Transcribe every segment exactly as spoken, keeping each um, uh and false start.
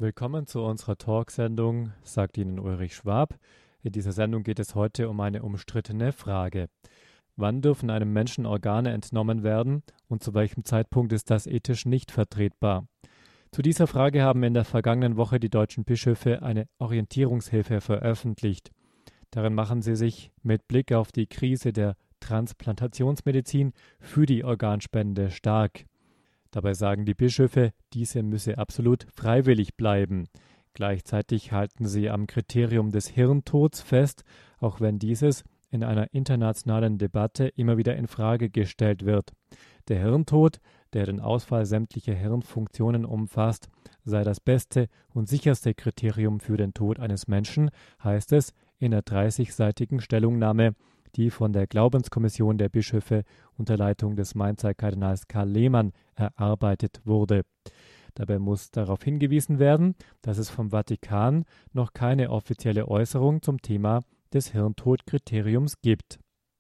Willkommen zu unserer Talksendung, sagt Ihnen Ulrich Schwab. In dieser Sendung geht es heute um eine umstrittene Frage. Wann dürfen einem Menschen Organe entnommen werden und zu welchem Zeitpunkt ist das ethisch nicht vertretbar? Zu dieser Frage haben in der vergangenen Woche die deutschen Bischöfe eine Orientierungshilfe veröffentlicht. Darin machen sie sich mit Blick auf die Krise der Transplantationsmedizin für die Organspende stark. Dabei sagen die Bischöfe, diese müsse absolut freiwillig bleiben. Gleichzeitig halten sie am Kriterium des Hirntods fest, auch wenn dieses in einer internationalen Debatte immer wieder in Frage gestellt wird. Der Hirntod, der den Ausfall sämtlicher Hirnfunktionen umfasst, sei das beste und sicherste Kriterium für den Tod eines Menschen, heißt es in der dreißigseitigen Stellungnahme, die von der Glaubenskommission der Bischöfe unter Leitung des Mainzer Kardinals Karl Lehmann erarbeitet wurde. Dabei muss darauf hingewiesen werden, dass es vom Vatikan noch keine offizielle Äußerung zum Thema des Hirntodkriteriums gibt.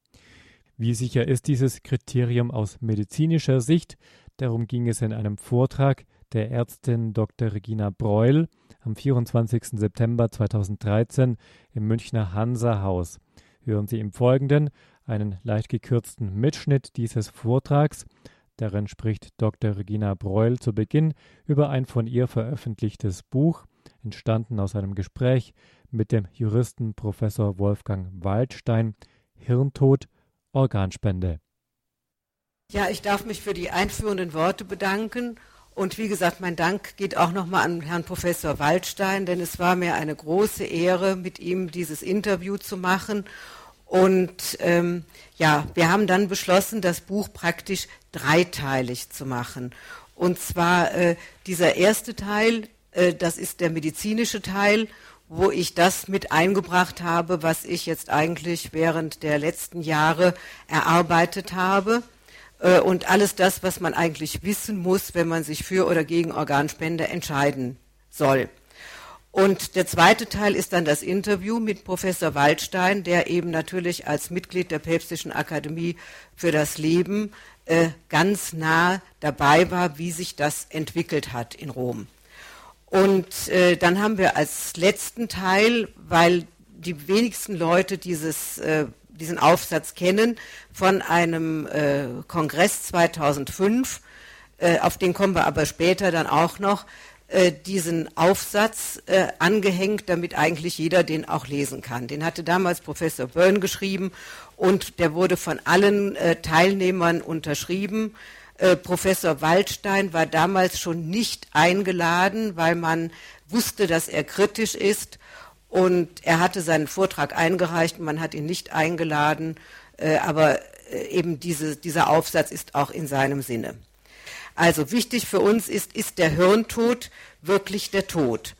Wie sicher ist dieses Kriterium aus medizinischer Sicht? Darum ging es in einem Vortrag der Ärztin Doktor Regina Breuel am vierundzwanzigsten September zweitausenddreizehn im Münchner Hansa-Haus. Hören Sie im Folgenden einen leicht gekürzten Mitschnitt dieses Vortrags. Darin spricht Doktor Regina Breuel zu Beginn über ein von ihr veröffentlichtes Buch, entstanden aus einem Gespräch mit dem Juristen Professor Wolfgang Waldstein, Hirntod, Organspende. Ja, ich darf mich für die einführenden Worte bedanken. Und wie gesagt, mein Dank geht auch nochmal an Herrn Professor Waldstein, denn es war mir eine große Ehre, mit ihm dieses Interview zu machen. Und ähm, ja, wir haben dann beschlossen, das Buch praktisch dreiteilig zu machen. Und zwar äh, dieser erste Teil, äh, das ist der medizinische Teil, wo ich das mit eingebracht habe, was ich jetzt eigentlich während der letzten Jahre erarbeitet habe. Und alles das, was man eigentlich wissen muss, wenn man sich für oder gegen Organspende entscheiden soll. Und der zweite Teil ist dann das Interview mit Professor Waldstein, der eben natürlich als Mitglied der Päpstlichen Akademie für das Leben äh, ganz nah dabei war, wie sich das entwickelt hat in Rom. Und äh, dann haben wir als letzten Teil, weil die wenigsten Leute dieses äh, diesen Aufsatz kennen, von einem äh, Kongress zweitausendfünf, äh, auf den kommen wir aber später dann auch noch, äh, diesen Aufsatz äh, angehängt, damit eigentlich jeder den auch lesen kann. Den hatte damals Professor Byrne geschrieben und der wurde von allen äh, Teilnehmern unterschrieben. Äh, Professor Waldstein war damals schon nicht eingeladen, weil man wusste, dass er kritisch ist. Und er hatte seinen Vortrag eingereicht, man hat ihn nicht eingeladen, äh, aber äh, eben diese, dieser Aufsatz ist auch in seinem Sinne. Also wichtig für uns ist, ist der Hirntod wirklich der Tod?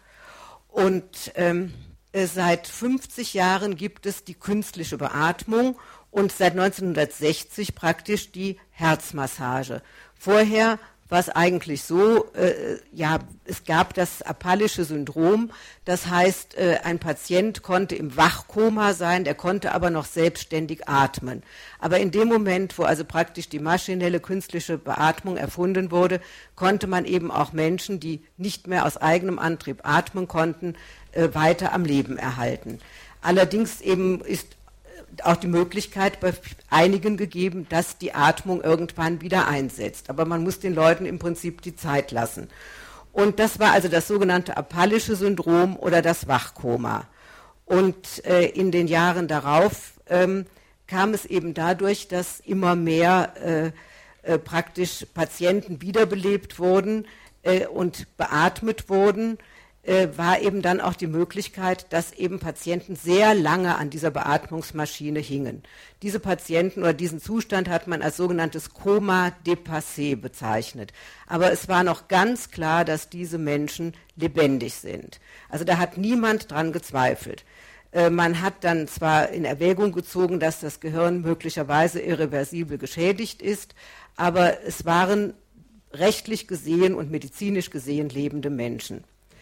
Und ähm, äh, seit fünfzig Jahren gibt es die künstliche Beatmung und seit neunzehnhundertsechzig praktisch die Herzmassage. Vorher war es eigentlich so, äh, ja, es gab das apallische Syndrom, das heißt, äh, ein Patient konnte im Wachkoma sein, der konnte aber noch selbstständig atmen. Aber in dem Moment, wo also praktisch die maschinelle künstliche Beatmung erfunden wurde, konnte man eben auch Menschen, die nicht mehr aus eigenem Antrieb atmen konnten, äh, weiter am Leben erhalten. Allerdings eben ist auch die Möglichkeit bei einigen gegeben, dass die Atmung irgendwann wieder einsetzt. Aber man muss den Leuten im Prinzip die Zeit lassen. Und das war also das sogenannte apallische Syndrom oder das Wachkoma. Und äh, in den Jahren darauf ähm, kam es eben dadurch, dass immer mehr äh, äh, praktisch Patienten wiederbelebt wurden äh, und beatmet wurden, Äh, war eben dann auch die Möglichkeit, dass eben Patienten sehr lange an dieser Beatmungsmaschine hingen. Diese Patienten oder diesen Zustand hat man als sogenanntes Coma dépassé bezeichnet. Aber es war noch ganz klar, dass diese Menschen lebendig sind. Also da hat niemand dran gezweifelt. Äh, man hat dann zwar in Erwägung gezogen, dass das Gehirn möglicherweise irreversibel geschädigt ist, aber es waren rechtlich gesehen und medizinisch gesehen lebende Menschen.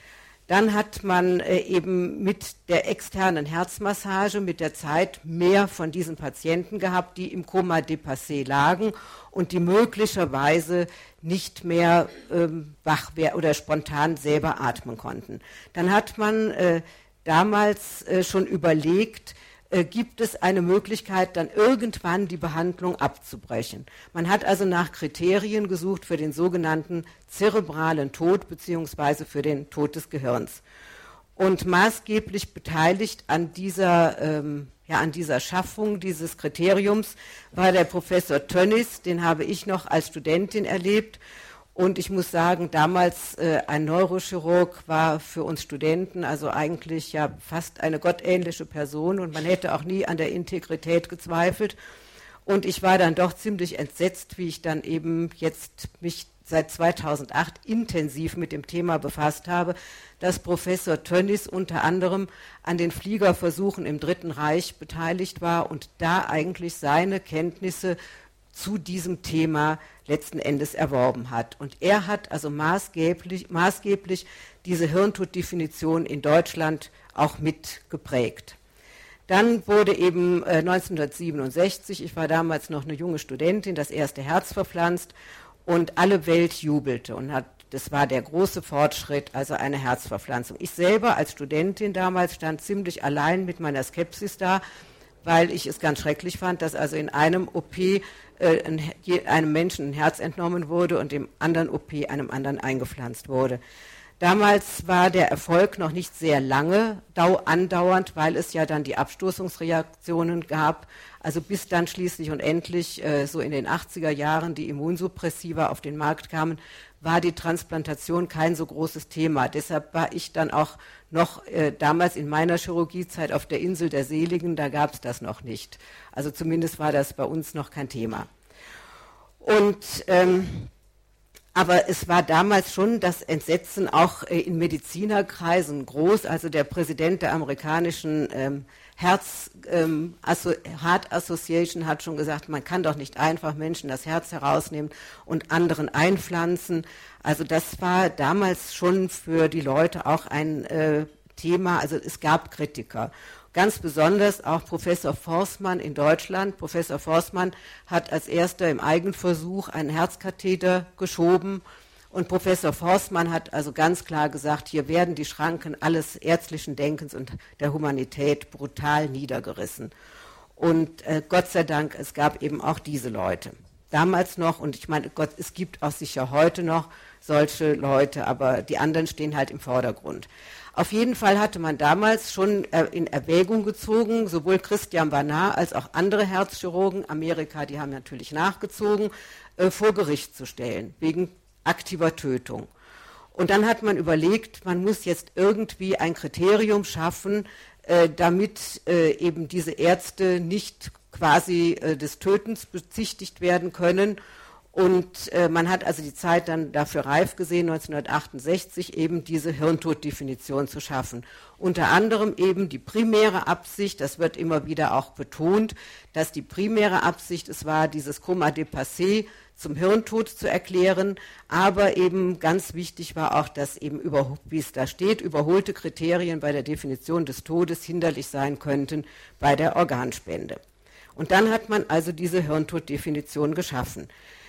Dann hat man äh, eben mit der externen Herzmassage mit der Zeit mehr von diesen Patienten gehabt, die im Coma dépassé lagen und die möglicherweise nicht mehr ähm, wach wär oder spontan selber atmen konnten. Dann hat man äh, damals äh, schon überlegt, äh, gibt es eine Möglichkeit, dann irgendwann die Behandlung abzubrechen. Man hat also nach Kriterien gesucht für den sogenannten zerebralen Tod beziehungsweise für den Tod des Gehirns. Und maßgeblich beteiligt an dieser, ähm, ja, an dieser Schaffung dieses Kriteriums war der Professor Tönnis, den habe ich noch als Studentin erlebt. Und ich muss sagen, damals äh, ein Neurochirurg war für uns Studenten also eigentlich ja fast eine gottähnliche Person und man hätte auch nie an der Integrität gezweifelt. Und ich war dann doch ziemlich entsetzt, wie ich dann eben jetzt mich seit zweitausendacht intensiv mit dem Thema befasst habe, dass Professor Tönnis unter anderem an den Fliegerversuchen im Dritten Reich beteiligt war und da eigentlich seine Kenntnisse zu diesem Thema letzten Endes erworben hat. Und er hat also maßgeblich, maßgeblich diese Hirntoddefinition in Deutschland auch mitgeprägt. Dann wurde eben äh, neunzehnhundertsiebenundsechzig, ich war damals noch eine junge Studentin, das erste Herz verpflanzt und alle Welt jubelte und hat, das war der große Fortschritt, also eine Herzverpflanzung. Ich selber als Studentin damals stand ziemlich allein mit meiner Skepsis da, weil ich es ganz schrecklich fand, dass also in einem O P äh, ein, einem Menschen ein Herz entnommen wurde und im anderen O P einem anderen eingepflanzt wurde. Damals war der Erfolg noch nicht sehr lange dau- andauernd, weil es ja dann die Abstoßungsreaktionen gab, also bis dann schließlich und endlich äh, so in den achtziger Jahren die Immunsuppressiva auf den Markt kamen, war die Transplantation kein so großes Thema. Deshalb war ich dann auch noch äh, damals in meiner Chirurgiezeit auf der Insel der Seligen, da gab es das noch nicht. Also zumindest war das bei uns noch kein Thema. Und ähm, aber es war damals schon das Entsetzen auch äh, in Medizinerkreisen groß. Also der Präsident der amerikanischen ähm, Herz, ähm, Asso- Heart Association hat schon gesagt, man kann doch nicht einfach Menschen das Herz herausnehmen und anderen einpflanzen. Also das war damals schon für die Leute auch ein äh, Thema. Also es gab Kritiker. Ganz besonders auch Professor Forstmann in Deutschland. Professor Forstmann hat als erster im Eigenversuch einen Herzkatheter geschoben. Und Professor Forstmann hat also ganz klar gesagt, hier werden die Schranken alles ärztlichen Denkens und der Humanität brutal niedergerissen. Und äh, Gott sei Dank, es gab eben auch diese Leute. Damals noch, und ich meine, Gott, es gibt auch sicher heute noch solche Leute, aber die anderen stehen halt im Vordergrund. Auf jeden Fall hatte man damals schon äh, in Erwägung gezogen, sowohl Christian Barnard als auch andere Herzchirurgen, Amerika, die haben natürlich nachgezogen, äh, vor Gericht zu stellen, wegen aktiver Tötung. Und dann hat man überlegt, man muss jetzt irgendwie ein Kriterium schaffen, äh, damit äh, eben diese Ärzte nicht quasi äh, des Tötens bezichtigt werden können. Und äh, man hat also die Zeit dann dafür reif gesehen, neunzehnhundertachtundsechzig eben diese Hirntoddefinition zu schaffen. Unter anderem eben die primäre Absicht, das wird immer wieder auch betont, dass die primäre Absicht es war, dieses Coma dépassé zum Hirntod zu erklären, aber eben ganz wichtig war auch, dass eben, über, wie es da steht, überholte Kriterien bei der Definition des Todes hinderlich sein könnten bei der Organspende. Und dann hat man also diese Hirntoddefinition geschaffen.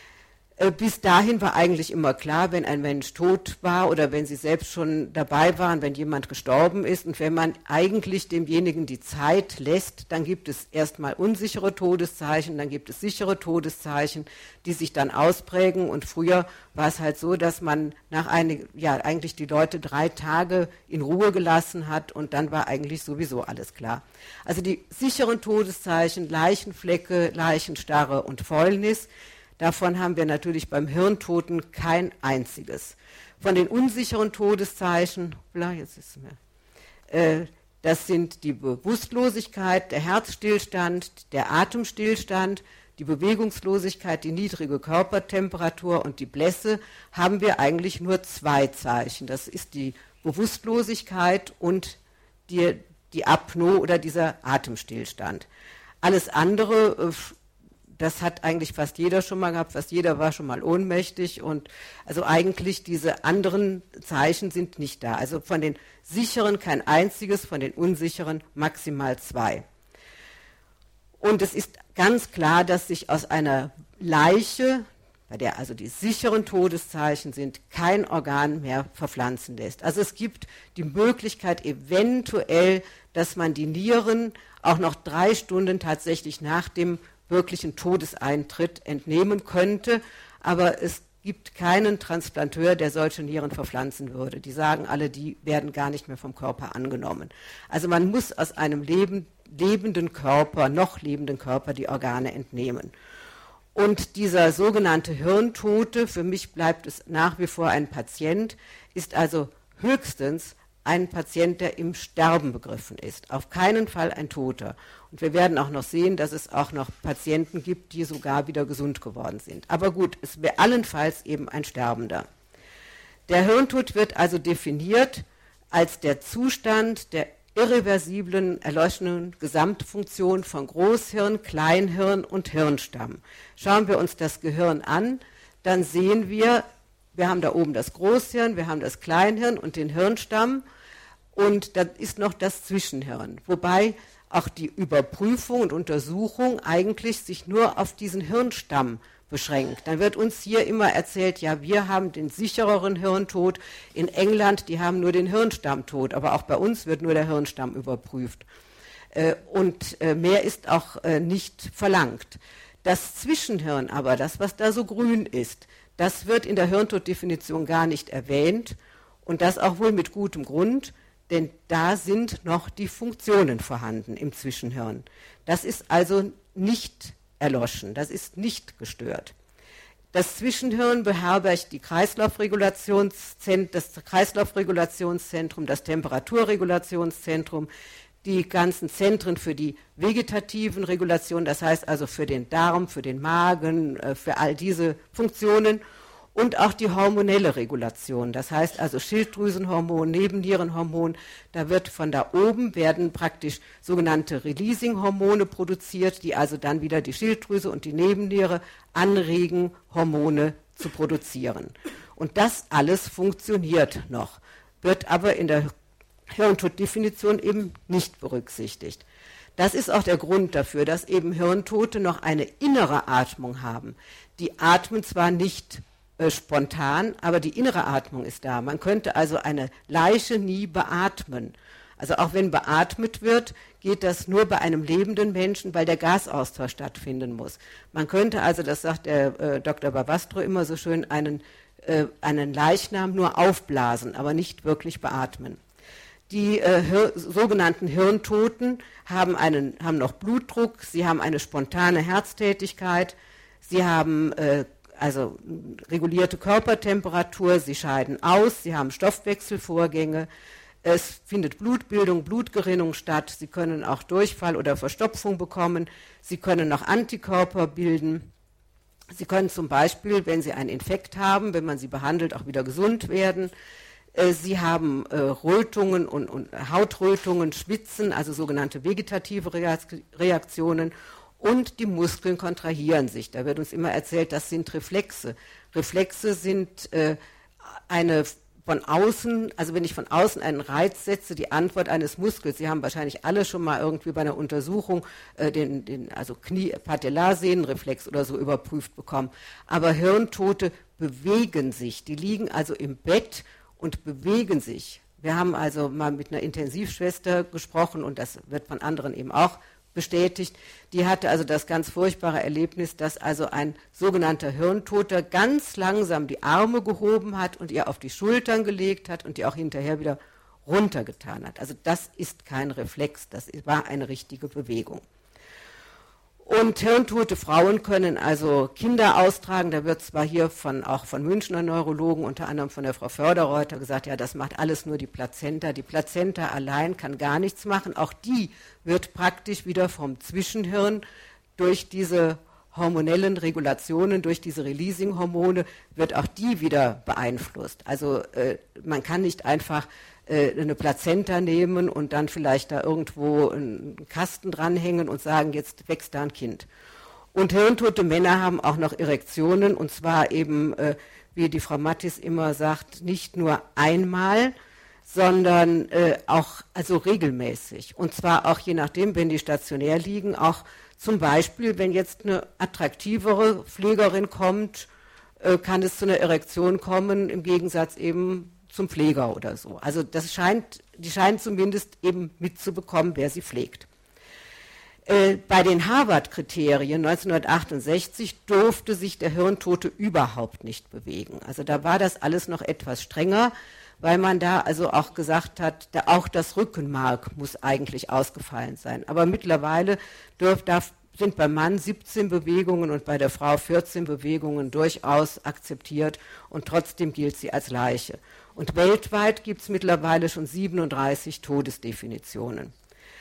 Bis dahin war eigentlich immer klar, wenn ein Mensch tot war oder wenn Sie selbst schon dabei waren, wenn jemand gestorben ist und wenn man eigentlich demjenigen die Zeit lässt, dann gibt es erstmal unsichere Todeszeichen, dann gibt es sichere Todeszeichen, die sich dann ausprägen. Und früher war es halt so, dass man nach einig, ja, eigentlich die Leute drei Tage in Ruhe gelassen hat und dann war eigentlich sowieso alles klar. Also die sicheren Todeszeichen, Leichenflecke, Leichenstarre und Fäulnis, davon haben wir natürlich beim Hirntoten kein einziges. Von den unsicheren Todeszeichen, jetzt ist es mir, äh, das sind die Bewusstlosigkeit, der Herzstillstand, der Atemstillstand, die Bewegungslosigkeit, die niedrige Körpertemperatur und die Blässe, haben wir eigentlich nur zwei Zeichen. Das ist die Bewusstlosigkeit und die, die Apnoe oder dieser Atemstillstand. Alles andere, äh, das hat eigentlich fast jeder schon mal gehabt, fast jeder war schon mal ohnmächtig und also eigentlich diese anderen Zeichen sind nicht da. Also von den sicheren kein einziges, von den unsicheren maximal zwei. Und es ist ganz klar, dass sich aus einer Leiche, bei der also die sicheren Todeszeichen sind, kein Organ mehr verpflanzen lässt. Also es gibt die Möglichkeit eventuell, dass man die Nieren auch noch drei Stunden tatsächlich nach dem wirklichen Todeseintritt entnehmen könnte, aber es gibt keinen Transplanteur, der solche Nieren verpflanzen würde. Die sagen alle, die werden gar nicht mehr vom Körper angenommen. Also man muss aus einem Leben, lebenden Körper, noch lebenden Körper, die Organe entnehmen. Und dieser sogenannte Hirntote, für mich bleibt es nach wie vor ein Patient, ist also höchstens ein Patient, der im Sterben begriffen ist. Auf keinen Fall ein Toter. Und wir werden auch noch sehen, dass es auch noch Patienten gibt, die sogar wieder gesund geworden sind. Aber gut, es wäre allenfalls eben ein Sterbender. Der Hirntod wird also definiert als der Zustand der irreversiblen, erloschenen Gesamtfunktion von Großhirn, Kleinhirn und Hirnstamm. Schauen wir uns das Gehirn an, dann sehen wir, wir haben da oben das Großhirn, wir haben das Kleinhirn und den Hirnstamm und da ist noch das Zwischenhirn, wobei auch die Überprüfung und Untersuchung eigentlich sich nur auf diesen Hirnstamm beschränkt. Dann wird uns hier immer erzählt, ja, wir haben den sichereren Hirntod. In England, die haben nur den Hirnstammtod, aber auch bei uns wird nur der Hirnstamm überprüft. Äh, und äh, mehr ist auch äh, nicht verlangt. Das Zwischenhirn aber, das, was da so grün ist, das wird in der Hirntoddefinition gar nicht erwähnt und das auch wohl mit gutem Grund, denn da sind noch die Funktionen vorhanden im Zwischenhirn. Das ist also nicht erloschen, das ist nicht gestört. Das Zwischenhirn beherbergt die Kreislaufregulationszent- das Kreislaufregulationszentrum, das Temperaturregulationszentrum, die ganzen Zentren für die vegetativen Regulationen, das heißt also für den Darm, für den Magen, für all diese Funktionen und auch die hormonelle Regulation, das heißt also Schilddrüsenhormon, Nebennierenhormon, da wird von da oben werden praktisch sogenannte Releasing-Hormone produziert, die also dann wieder die Schilddrüse und die Nebenniere anregen, Hormone zu produzieren. Und das alles funktioniert noch, wird aber in der Hirntoddefinition eben nicht berücksichtigt. Das ist auch der Grund dafür, dass eben Hirntote noch eine innere Atmung haben. Die atmen zwar nicht äh, spontan, aber die innere Atmung ist da. Man könnte also eine Leiche nie beatmen. Also auch wenn beatmet wird, geht das nur bei einem lebenden Menschen, weil der Gasaustausch stattfinden muss. Man könnte also, das sagt der äh, Doktor Barbastro immer so schön, einen, äh, einen Leichnam nur aufblasen, aber nicht wirklich beatmen. Die äh, Hir- sogenannten Hirntoten haben, einen, haben noch Blutdruck, sie haben eine spontane Herztätigkeit, sie haben äh, also regulierte Körpertemperatur, sie scheiden aus, sie haben Stoffwechselvorgänge, es findet Blutbildung, Blutgerinnung statt, sie können auch Durchfall oder Verstopfung bekommen, sie können noch Antikörper bilden, sie können zum Beispiel, wenn sie einen Infekt haben, wenn man sie behandelt, auch wieder gesund werden. Sie haben äh, Rötungen und, und Hautrötungen, Schwitzen, also sogenannte vegetative Reaktionen und die Muskeln kontrahieren sich. Da wird uns immer erzählt, das sind Reflexe. Reflexe sind äh, eine von außen, also wenn ich von außen einen Reiz setze, die Antwort eines Muskels. Sie haben wahrscheinlich alle schon mal irgendwie bei einer Untersuchung äh, den, den also Knie-Patellarsehnenreflex oder so überprüft bekommen. Aber Hirntote bewegen sich, die liegen also im Bett und bewegen sich. Wir haben also mal mit einer Intensivschwester gesprochen und das wird von anderen eben auch bestätigt. Die hatte also das ganz furchtbare Erlebnis, dass also ein sogenannter Hirntoter ganz langsam die Arme gehoben hat und ihr auf die Schultern gelegt hat und die auch hinterher wieder runtergetan hat. Also das ist kein Reflex, das war eine richtige Bewegung. Und hirntote Frauen können also Kinder austragen. Da wird zwar hier von, auch von Münchner Neurologen, unter anderem von der Frau Förderreuter, gesagt, ja, das macht alles nur die Plazenta. Die Plazenta allein kann gar nichts machen. Auch die wird praktisch wieder vom Zwischenhirn durch diese hormonellen Regulationen, durch diese Releasing-Hormone, wird auch die wieder beeinflusst. Also äh, man kann nicht einfach eine Plazenta nehmen und dann vielleicht da irgendwo einen Kasten dranhängen und sagen, jetzt wächst da ein Kind. Und hirntote Männer haben auch noch Erektionen, und zwar eben, äh, wie die Frau Mattis immer sagt, nicht nur einmal, sondern äh, auch also regelmäßig. Und zwar auch je nachdem, wenn die stationär liegen, auch zum Beispiel, wenn jetzt eine attraktivere Pflegerin kommt, äh, kann es zu einer Erektion kommen, im Gegensatz eben zum Pfleger oder so. Also das scheint, die scheinen zumindest eben mitzubekommen, wer sie pflegt. Äh, bei den Harvard-Kriterien neunzehnhundertachtundsechzig durfte sich der Hirntote überhaupt nicht bewegen. Also da war das alles noch etwas strenger, weil man da also auch gesagt hat, da auch das Rückenmark muss eigentlich ausgefallen sein. Aber mittlerweile dürf, darf, sind beim Mann siebzehn Bewegungen und bei der Frau vierzehn Bewegungen durchaus akzeptiert und trotzdem gilt sie als Leiche. Und weltweit gibt es mittlerweile schon siebenunddreißig Todesdefinitionen.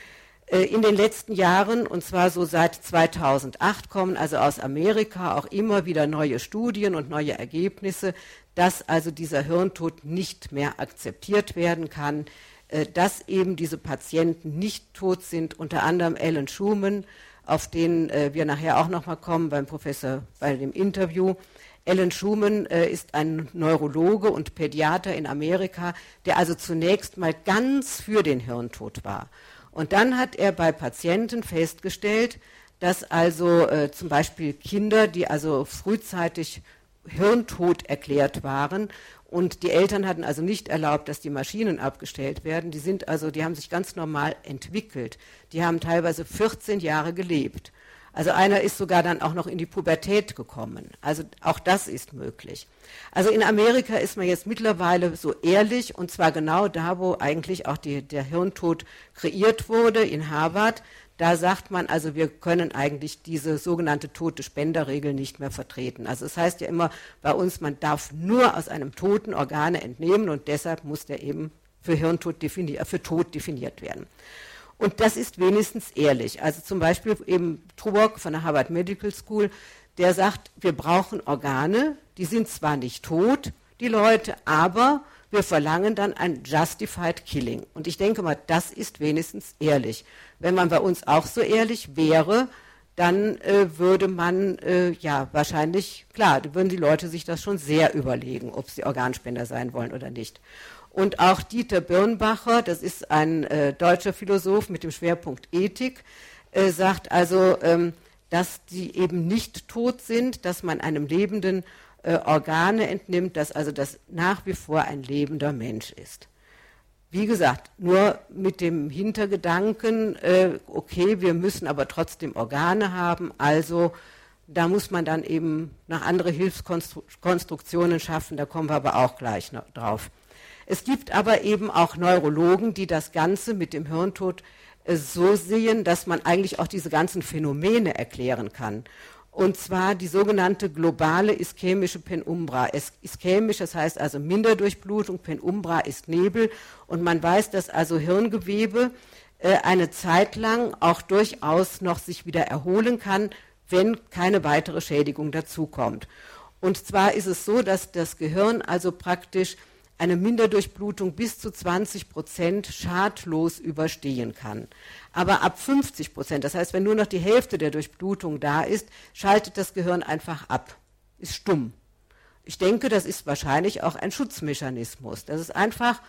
In den letzten Jahren, und zwar so seit zweitausendacht, kommen also aus Amerika auch immer wieder neue Studien und neue Ergebnisse, dass also dieser Hirntod nicht mehr akzeptiert werden kann, dass eben diese Patienten nicht tot sind, unter anderem Alan Schumann, auf den wir nachher auch nochmal kommen beim Professor bei dem Interview. Alan Schumann äh, ist ein Neurologe und Pädiater in Amerika, der also zunächst mal ganz für den Hirntod war. Und dann hat er bei Patienten festgestellt, dass also äh, zum Beispiel Kinder, die also frühzeitig hirntot erklärt waren und die Eltern hatten also nicht erlaubt, dass die Maschinen abgestellt werden, die sind also, die haben sich ganz normal entwickelt. Die haben teilweise vierzehn Jahre gelebt. Also einer ist sogar dann auch noch in die Pubertät gekommen. Also auch das ist möglich. Also in Amerika ist man jetzt mittlerweile so ehrlich, und zwar genau da, wo eigentlich auch die, der Hirntod kreiert wurde, in Harvard. Da sagt man also, wir können eigentlich diese sogenannte Tote-Spender-Regel nicht mehr vertreten. Also es heißt ja immer bei uns, man darf nur aus einem Toten Organe entnehmen und deshalb muss der eben für Hirntod definiert, für tot definiert werden. Und das ist wenigstens ehrlich. Also zum Beispiel eben Trubock von der Harvard Medical School, der sagt, wir brauchen Organe, die sind zwar nicht tot, die Leute, aber wir verlangen dann ein Justified Killing. Und ich denke mal, das ist wenigstens ehrlich. Wenn man bei uns auch so ehrlich wäre, dann äh, würde man, äh, ja, wahrscheinlich, klar, würden die Leute sich das schon sehr überlegen, ob sie Organspender sein wollen oder nicht. Und auch Dieter Birnbacher, das ist ein äh, deutscher Philosoph mit dem Schwerpunkt Ethik, äh, sagt also, ähm, dass die eben nicht tot sind, dass man einem Lebenden äh, Organe entnimmt, dass also das nach wie vor ein lebender Mensch ist. Wie gesagt, nur mit dem Hintergedanken, äh, okay, wir müssen aber trotzdem Organe haben, also da muss man dann eben noch andere Hilfskonstruktionen schaffen, da kommen wir aber auch gleich noch drauf. Es gibt aber eben auch Neurologen, die das Ganze mit dem Hirntod äh, so sehen, dass man eigentlich auch diese ganzen Phänomene erklären kann. Und zwar die sogenannte globale ischämische Penumbra. Es, ischämisch, das heißt also Minderdurchblutung, Penumbra ist Nebel. Und man weiß, dass also Hirngewebe äh, eine Zeit lang auch durchaus noch sich wieder erholen kann, wenn keine weitere Schädigung dazukommt. Und zwar ist es so, dass das Gehirn also praktisch eine Minderdurchblutung bis zu zwanzig Prozent schadlos überstehen kann. Aber ab fünfzig Prozent, das heißt, wenn nur noch die Hälfte der Durchblutung da ist, schaltet das Gehirn einfach ab, ist stumm. Ich denke, das ist wahrscheinlich auch ein Schutzmechanismus, dass es einfach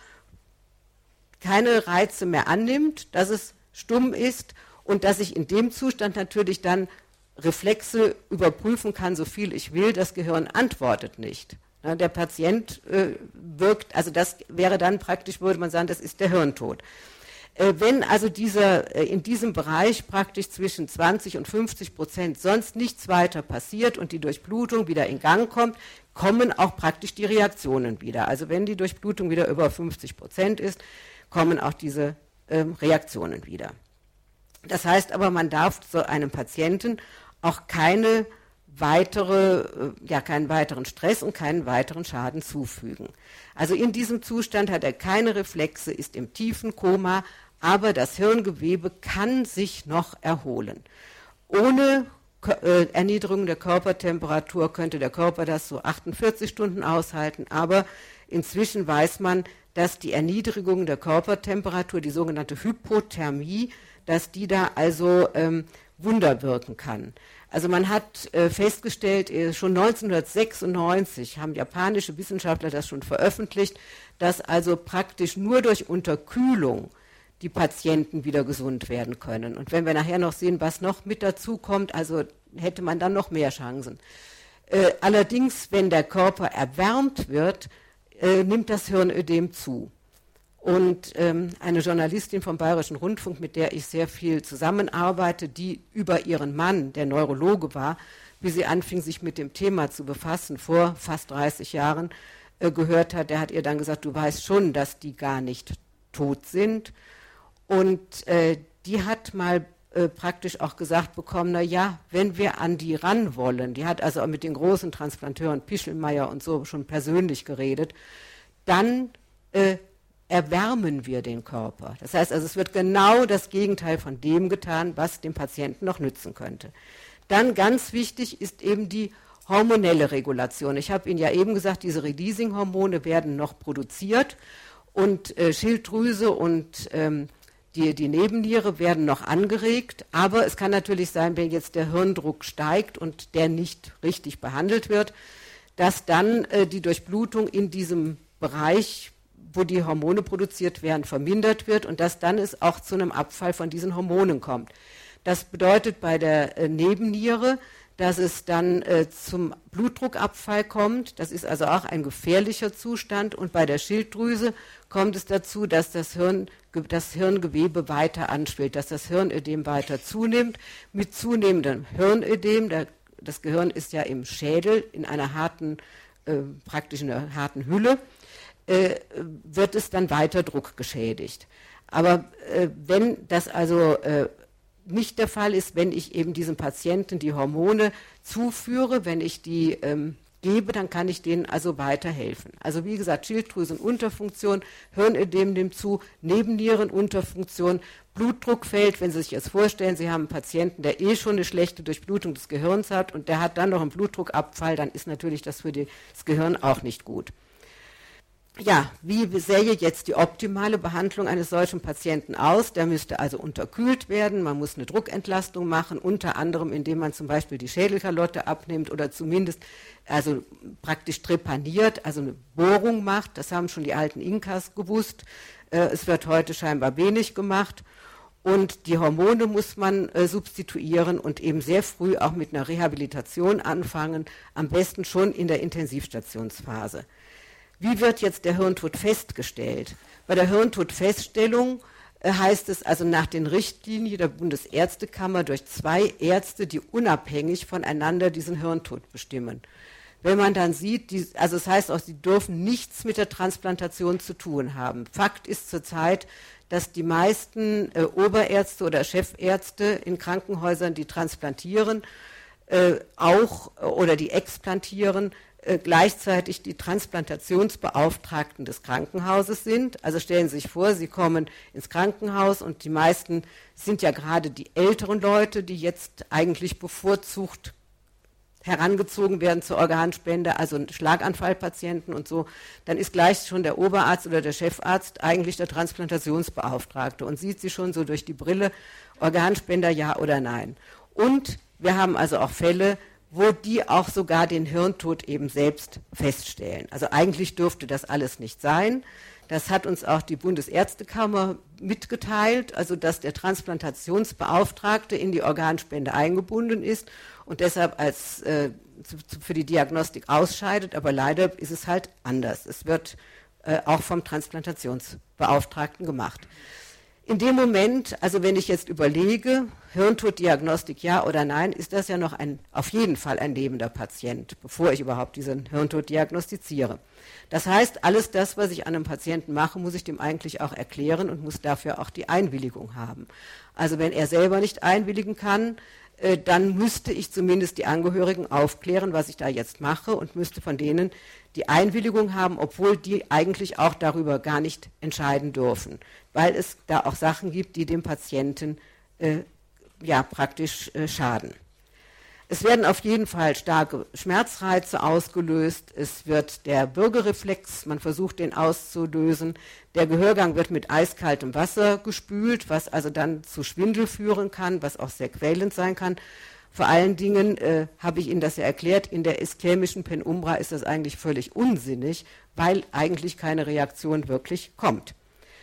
keine Reize mehr annimmt, dass es stumm ist und dass ich in dem Zustand natürlich dann Reflexe überprüfen kann, so viel ich will, das Gehirn antwortet nicht. Der Patient äh, wirkt, also das wäre dann praktisch, würde man sagen, das ist der Hirntod. Äh, wenn also dieser, äh, in diesem Bereich praktisch zwischen zwanzig und fünfzig Prozent sonst nichts weiter passiert und die Durchblutung wieder in Gang kommt, kommen auch praktisch die Reaktionen wieder. Also wenn die Durchblutung wieder über fünfzig Prozent ist, kommen auch diese äh, Reaktionen wieder. Das heißt aber, man darf so einem Patienten auch keine weitere, ja, keinen weiteren Stress und keinen weiteren Schaden zufügen. Also in diesem Zustand hat er keine Reflexe, ist im tiefen Koma, aber das Hirngewebe kann sich noch erholen. Ohne äh, Erniedrigung der Körpertemperatur könnte der Körper das so achtundvierzig Stunden aushalten, aber inzwischen weiß man, dass die Erniedrigung der Körpertemperatur, die sogenannte Hypothermie, dass die da also ähm, Wunder wirken kann. Also man hat äh, festgestellt, äh, schon neunzehnhundertsechsundneunzig haben japanische Wissenschaftler das schon veröffentlicht, dass also praktisch nur durch Unterkühlung die Patienten wieder gesund werden können. Und wenn wir nachher noch sehen, was noch mit dazu kommt, also hätte man dann noch mehr Chancen. Äh, allerdings, wenn der Körper erwärmt wird, äh, nimmt das Hirnödem zu. Und ähm, eine Journalistin vom Bayerischen Rundfunk, mit der ich sehr viel zusammenarbeite, die über ihren Mann, der Neurologe war, wie sie anfing, sich mit dem Thema zu befassen, vor fast dreißig Jahren, äh, gehört hat, der hat ihr dann gesagt, du weißt schon, dass die gar nicht tot sind. Und äh, die hat mal äh, praktisch auch gesagt bekommen, na ja, wenn wir an die ran wollen, die hat also auch mit den großen Transplanteuren, Pischelmeier und so schon persönlich geredet, dann äh, erwärmen wir den Körper. Das heißt also, es wird genau das Gegenteil von dem getan, was dem Patienten noch nützen könnte. Dann ganz wichtig ist eben die hormonelle Regulation. Ich habe Ihnen ja eben gesagt, diese Releasing-Hormone werden noch produziert und äh, Schilddrüse und ähm, die, die Nebenniere werden noch angeregt. Aber es kann natürlich sein, wenn jetzt der Hirndruck steigt und der nicht richtig behandelt wird, dass dann äh, die Durchblutung in diesem Bereich, wo die Hormone produziert werden, vermindert wird und dass dann es auch zu einem Abfall von diesen Hormonen kommt. Das bedeutet bei der äh, Nebenniere, dass es dann äh, zum Blutdruckabfall kommt. Das ist also auch ein gefährlicher Zustand. Und bei der Schilddrüse kommt es dazu, dass das, Hirn, das Hirngewebe weiter anschwillt, dass das Hirnödem weiter zunimmt. Mit zunehmendem Hirnödem, der, das Gehirn ist ja im Schädel, in einer harten, äh, praktisch in einer harten Hülle, Äh, wird es dann weiter Druck geschädigt. Aber äh, wenn das also äh, nicht der Fall ist, wenn ich eben diesem Patienten die Hormone zuführe, wenn ich die ähm, gebe, dann kann ich denen also weiterhelfen. Also wie gesagt, Schilddrüsenunterfunktion, Hirnödem nimmt zu, Nebennierenunterfunktion, Blutdruck fällt. Wenn Sie sich jetzt vorstellen, Sie haben einen Patienten, der eh schon eine schlechte Durchblutung des Gehirns hat und der hat dann noch einen Blutdruckabfall, dann ist natürlich das für die, das Gehirn auch nicht gut. Ja, wie sähe jetzt die optimale Behandlung eines solchen Patienten aus? Der müsste also unterkühlt werden, man muss eine Druckentlastung machen, unter anderem indem man zum Beispiel die Schädelkalotte abnimmt oder zumindest also praktisch trepaniert, also eine Bohrung macht. Das haben schon die alten Inkas gewusst. Äh, es wird heute scheinbar wenig gemacht. Und die Hormone muss man äh, substituieren und eben sehr früh auch mit einer Rehabilitation anfangen, am besten schon in der Intensivstationsphase. Wie wird jetzt der Hirntod festgestellt? Bei der Hirntodfeststellung äh, heißt es also nach den Richtlinien der Bundesärztekammer durch zwei Ärzte, die unabhängig voneinander diesen Hirntod bestimmen. Wenn man dann sieht, die, also es heißt auch, sie dürfen nichts mit der Transplantation zu tun haben. Fakt ist zurzeit, dass die meisten äh, Oberärzte oder Chefärzte in Krankenhäusern, die transplantieren, äh, auch äh, oder die explantieren, gleichzeitig die Transplantationsbeauftragten des Krankenhauses sind. Also stellen Sie sich vor, Sie kommen ins Krankenhaus und die meisten sind ja gerade die älteren Leute, die jetzt eigentlich bevorzugt herangezogen werden zur Organspende, also Schlaganfallpatienten und so. Dann ist gleich schon der Oberarzt oder der Chefarzt eigentlich der Transplantationsbeauftragte und sieht sie schon so durch die Brille, Organspender ja oder nein. Und wir haben also auch Fälle, wo die auch sogar den Hirntod eben selbst feststellen. Also eigentlich dürfte das alles nicht sein. Das hat uns auch die Bundesärztekammer mitgeteilt, also dass der Transplantationsbeauftragte in die Organspende eingebunden ist und deshalb als äh, zu, zu, für die Diagnostik ausscheidet. Aber leider ist es halt anders. Es wird äh, auch vom Transplantationsbeauftragten gemacht. In dem Moment, also wenn ich jetzt überlege, Hirntoddiagnostik ja oder nein, ist das ja noch ein, auf jeden Fall ein lebender Patient, bevor ich überhaupt diesen Hirntod diagnostiziere. Das heißt, alles das, was ich an einem Patienten mache, muss ich dem eigentlich auch erklären und muss dafür auch die Einwilligung haben. Also wenn er selber nicht einwilligen kann, äh, dann müsste ich zumindest die Angehörigen aufklären, was ich da jetzt mache und müsste von denen die Einwilligung haben, obwohl die eigentlich auch darüber gar nicht entscheiden dürfen, weil es da auch Sachen gibt, die dem Patienten äh, ja praktisch äh, schaden. Es werden auf jeden Fall starke Schmerzreize ausgelöst, es wird der Würgereflex, man versucht den auszulösen, der Gehörgang wird mit eiskaltem Wasser gespült, was also dann zu Schwindel führen kann, was auch sehr quälend sein kann. Vor allen Dingen äh, habe ich Ihnen das ja erklärt, in der ischämischen Penumbra ist das eigentlich völlig unsinnig, weil eigentlich keine Reaktion wirklich kommt.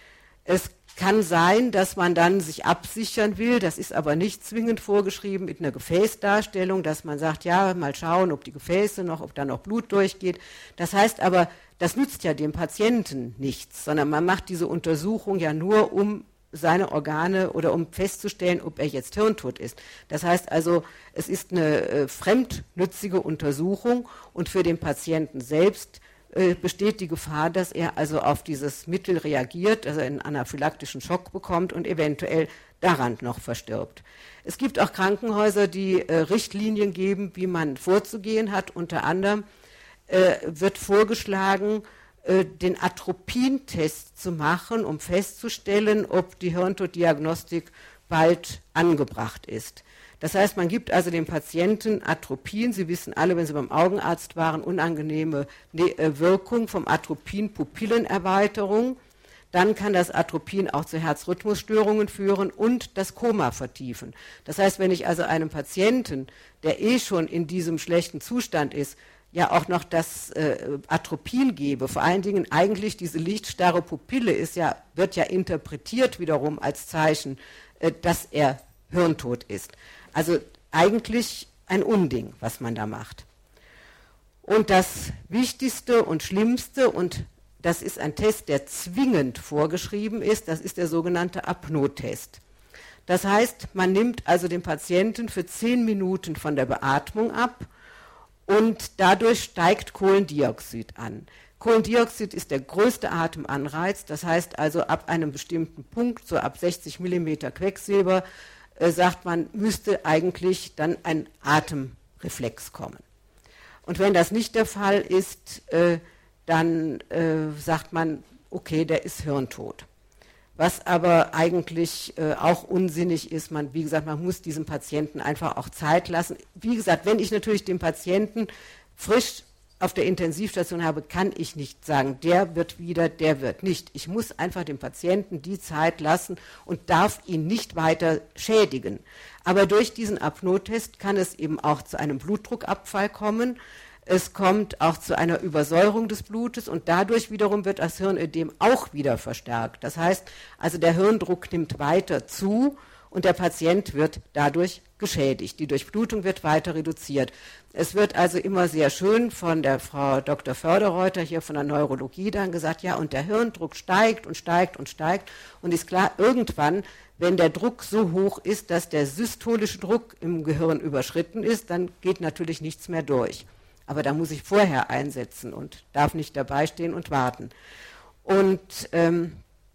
Es kann sein, dass man dann sich absichern will, das ist aber nicht zwingend vorgeschrieben mit einer Gefäßdarstellung, dass man sagt, ja, mal schauen, ob die Gefäße noch, ob da noch Blut durchgeht. Das heißt aber, das nützt ja dem Patienten nichts, sondern man macht diese Untersuchung ja nur, um seine Organe oder um festzustellen, ob er jetzt hirntot ist. Das heißt also, es ist eine äh, fremdnützige Untersuchung und für den Patienten selbst äh, besteht die Gefahr, dass er also auf dieses Mittel reagiert, also einen anaphylaktischen Schock bekommt und eventuell daran noch verstirbt. Es gibt auch Krankenhäuser, die äh, Richtlinien geben, wie man vorzugehen hat. Unter anderem äh, wird vorgeschlagen, äh, den Atropin-Test zu machen, um festzustellen, ob die Hirntoddiagnostik bald angebracht ist. Das heißt, man gibt also dem Patienten Atropin. Sie wissen alle, wenn Sie beim Augenarzt waren, unangenehme Wirkung vom Atropin, Pupillenerweiterung. Dann kann das Atropin auch zu Herzrhythmusstörungen führen und das Koma vertiefen. Das heißt, wenn ich also einem Patienten, der eh schon in diesem schlechten Zustand ist, ja auch noch das äh, Atropin gebe, vor allen Dingen eigentlich diese lichtstarre Pupille ist ja, wird ja interpretiert wiederum als Zeichen, äh, dass er hirntot ist. Also eigentlich ein Unding, was man da macht. Und das Wichtigste und Schlimmste, und das ist ein Test, der zwingend vorgeschrieben ist, das ist der sogenannte Apnoe-Test. Das heißt, man nimmt also den Patienten für zehn Minuten von der Beatmung ab und dadurch steigt Kohlendioxid an. Kohlendioxid ist der größte Atemanreiz, das heißt also ab einem bestimmten Punkt, so ab sechzig Millimeter Quecksilber, äh, sagt man, müsste eigentlich dann ein Atemreflex kommen. Und wenn das nicht der Fall ist, äh, dann äh, sagt man, okay, der ist hirntot. Was aber eigentlich äh, auch unsinnig ist, man, wie gesagt, man muss diesem Patienten einfach auch Zeit lassen. Wie gesagt, wenn ich natürlich den Patienten frisch auf der Intensivstation habe, kann ich nicht sagen, der wird wieder, der wird nicht. Ich muss einfach dem Patienten die Zeit lassen und darf ihn nicht weiter schädigen. Aber durch diesen Apnoe-Test kann es eben auch zu einem Blutdruckabfall kommen. Es kommt auch zu einer Übersäuerung des Blutes und dadurch wiederum wird das Hirnödem auch wieder verstärkt. Das heißt, also der Hirndruck nimmt weiter zu und der Patient wird dadurch geschädigt. Die Durchblutung wird weiter reduziert. Es wird also immer sehr schön von der Frau Doktor Förderreuter hier von der Neurologie dann gesagt, ja, und der Hirndruck steigt und steigt und steigt. Und ist klar, irgendwann, wenn der Druck so hoch ist, dass der systolische Druck im Gehirn überschritten ist, dann geht natürlich nichts mehr durch. Aber da muss ich vorher einsetzen und darf nicht dabei stehen und warten. Und ähm,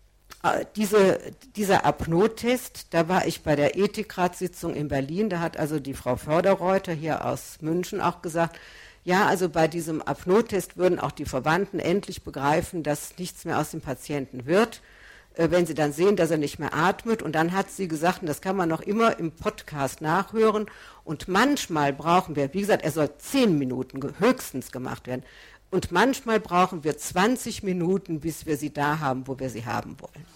diese, dieser Apnoe-Test, da war ich bei der Ethikratssitzung in Berlin, da hat also die Frau Förderreuter hier aus München auch gesagt, ja, also bei diesem Apnoe-Test würden auch die Verwandten endlich begreifen, dass nichts mehr aus dem Patienten wird, äh, wenn sie dann sehen, dass er nicht mehr atmet. Und dann hat sie gesagt, und das kann man noch immer im Podcast nachhören, und manchmal brauchen wir, wie gesagt, er soll zehn Minuten höchstens gemacht werden, und manchmal brauchen wir zwanzig Minuten, bis wir sie da haben, wo wir sie haben wollen.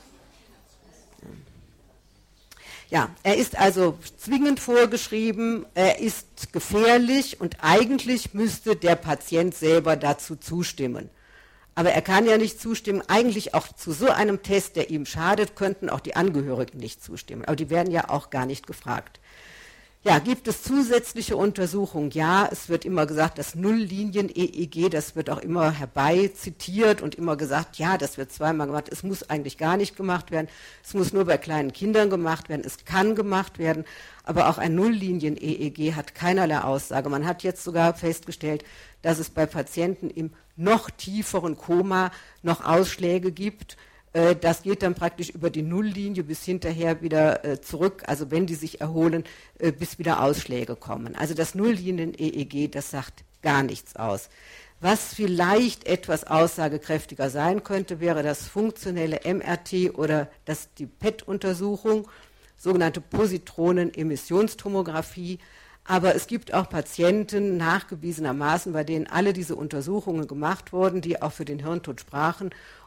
Ja, er ist also zwingend vorgeschrieben, er ist gefährlich und eigentlich müsste der Patient selber dazu zustimmen. Aber er kann ja nicht zustimmen. Eigentlich auch zu so einem Test, der ihm schadet, könnten auch die Angehörigen nicht zustimmen. Aber die werden ja auch gar nicht gefragt. Ja, gibt es zusätzliche Untersuchungen? Ja, es wird immer gesagt, das Nulllinien-E E G, das wird auch immer herbei zitiert und immer gesagt, ja, das wird zweimal gemacht. Es muss eigentlich gar nicht gemacht werden. Es muss nur bei kleinen Kindern gemacht werden. Es kann gemacht werden, aber auch ein Nulllinien-E E G hat keinerlei Aussage. Man hat jetzt sogar festgestellt, dass es bei Patienten im noch tieferen Koma noch Ausschläge gibt. Das geht dann praktisch über die Nulllinie bis hinterher wieder äh, zurück, also wenn die sich erholen, äh, bis wieder Ausschläge kommen. Also das Nulllinien-E E G, das sagt gar nichts aus. Was vielleicht etwas aussagekräftiger sein könnte, wäre das funktionelle M R T oder das, die P E T-Untersuchung, sogenannte Positronen-Emissionstomographie. Aber es gibt auch Patienten nachgewiesenermaßen, bei denen alle diese Untersuchungen gemacht wurden, die auch für den Hirntod sprachen.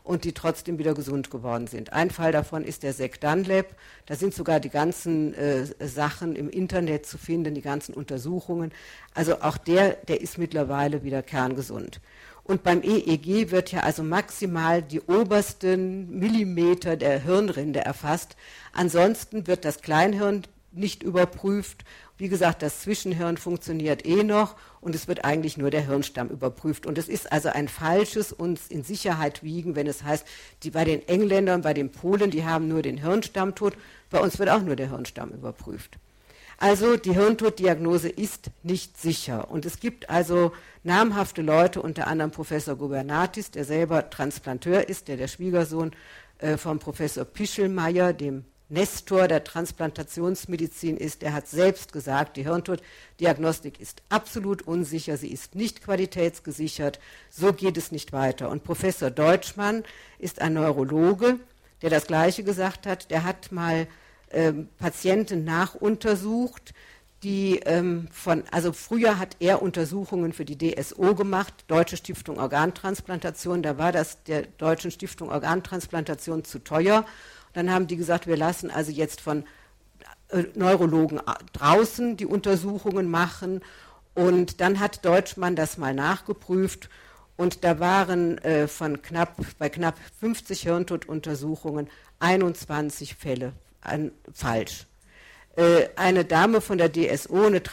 und die trotzdem wieder gesund geworden sind. Ein Fall davon ist der Zach Dunlap. Da sind sogar die ganzen äh, Sachen im Internet zu finden, die ganzen Untersuchungen. Also auch der, der ist mittlerweile wieder kerngesund. Und beim E E G wird ja also maximal die obersten Millimeter der Hirnrinde erfasst. Ansonsten wird das Kleinhirn nicht überprüft. Wie gesagt, das Zwischenhirn funktioniert eh noch und es wird eigentlich nur der Hirnstamm überprüft. Und es ist also ein falsches uns in Sicherheit wiegen, wenn es heißt, die, bei den Engländern, bei den Polen, die haben nur den Hirnstamm tot. Bei uns wird auch nur der Hirnstamm überprüft. Also die Hirntoddiagnose ist nicht sicher. Und es gibt also namhafte Leute, unter anderem Professor Gubernatis, der selber Transplanteur ist, der der Schwiegersohn äh, vom Professor Pischelmeier, dem Nestor der Transplantationsmedizin ist, der hat selbst gesagt, die Hirntoddiagnostik ist absolut unsicher, sie ist nicht qualitätsgesichert, so geht es nicht weiter. Und Professor Deutschmann ist ein Neurologe, der das Gleiche gesagt hat, der hat mal ähm, Patienten nachuntersucht, die ähm, von, also früher hat er Untersuchungen für die D S O gemacht, Deutsche Stiftung Organtransplantation, da war das der Deutschen Stiftung Organtransplantation zu teuer. Dann haben die gesagt, wir lassen also jetzt von äh, Neurologen draußen die Untersuchungen machen. Und dann hat Deutschmann das mal nachgeprüft. Und da waren äh, von knapp, bei knapp fünfzig Hirntoduntersuchungen einundzwanzig Fälle an, falsch. Äh, eine Dame von der D S O, eine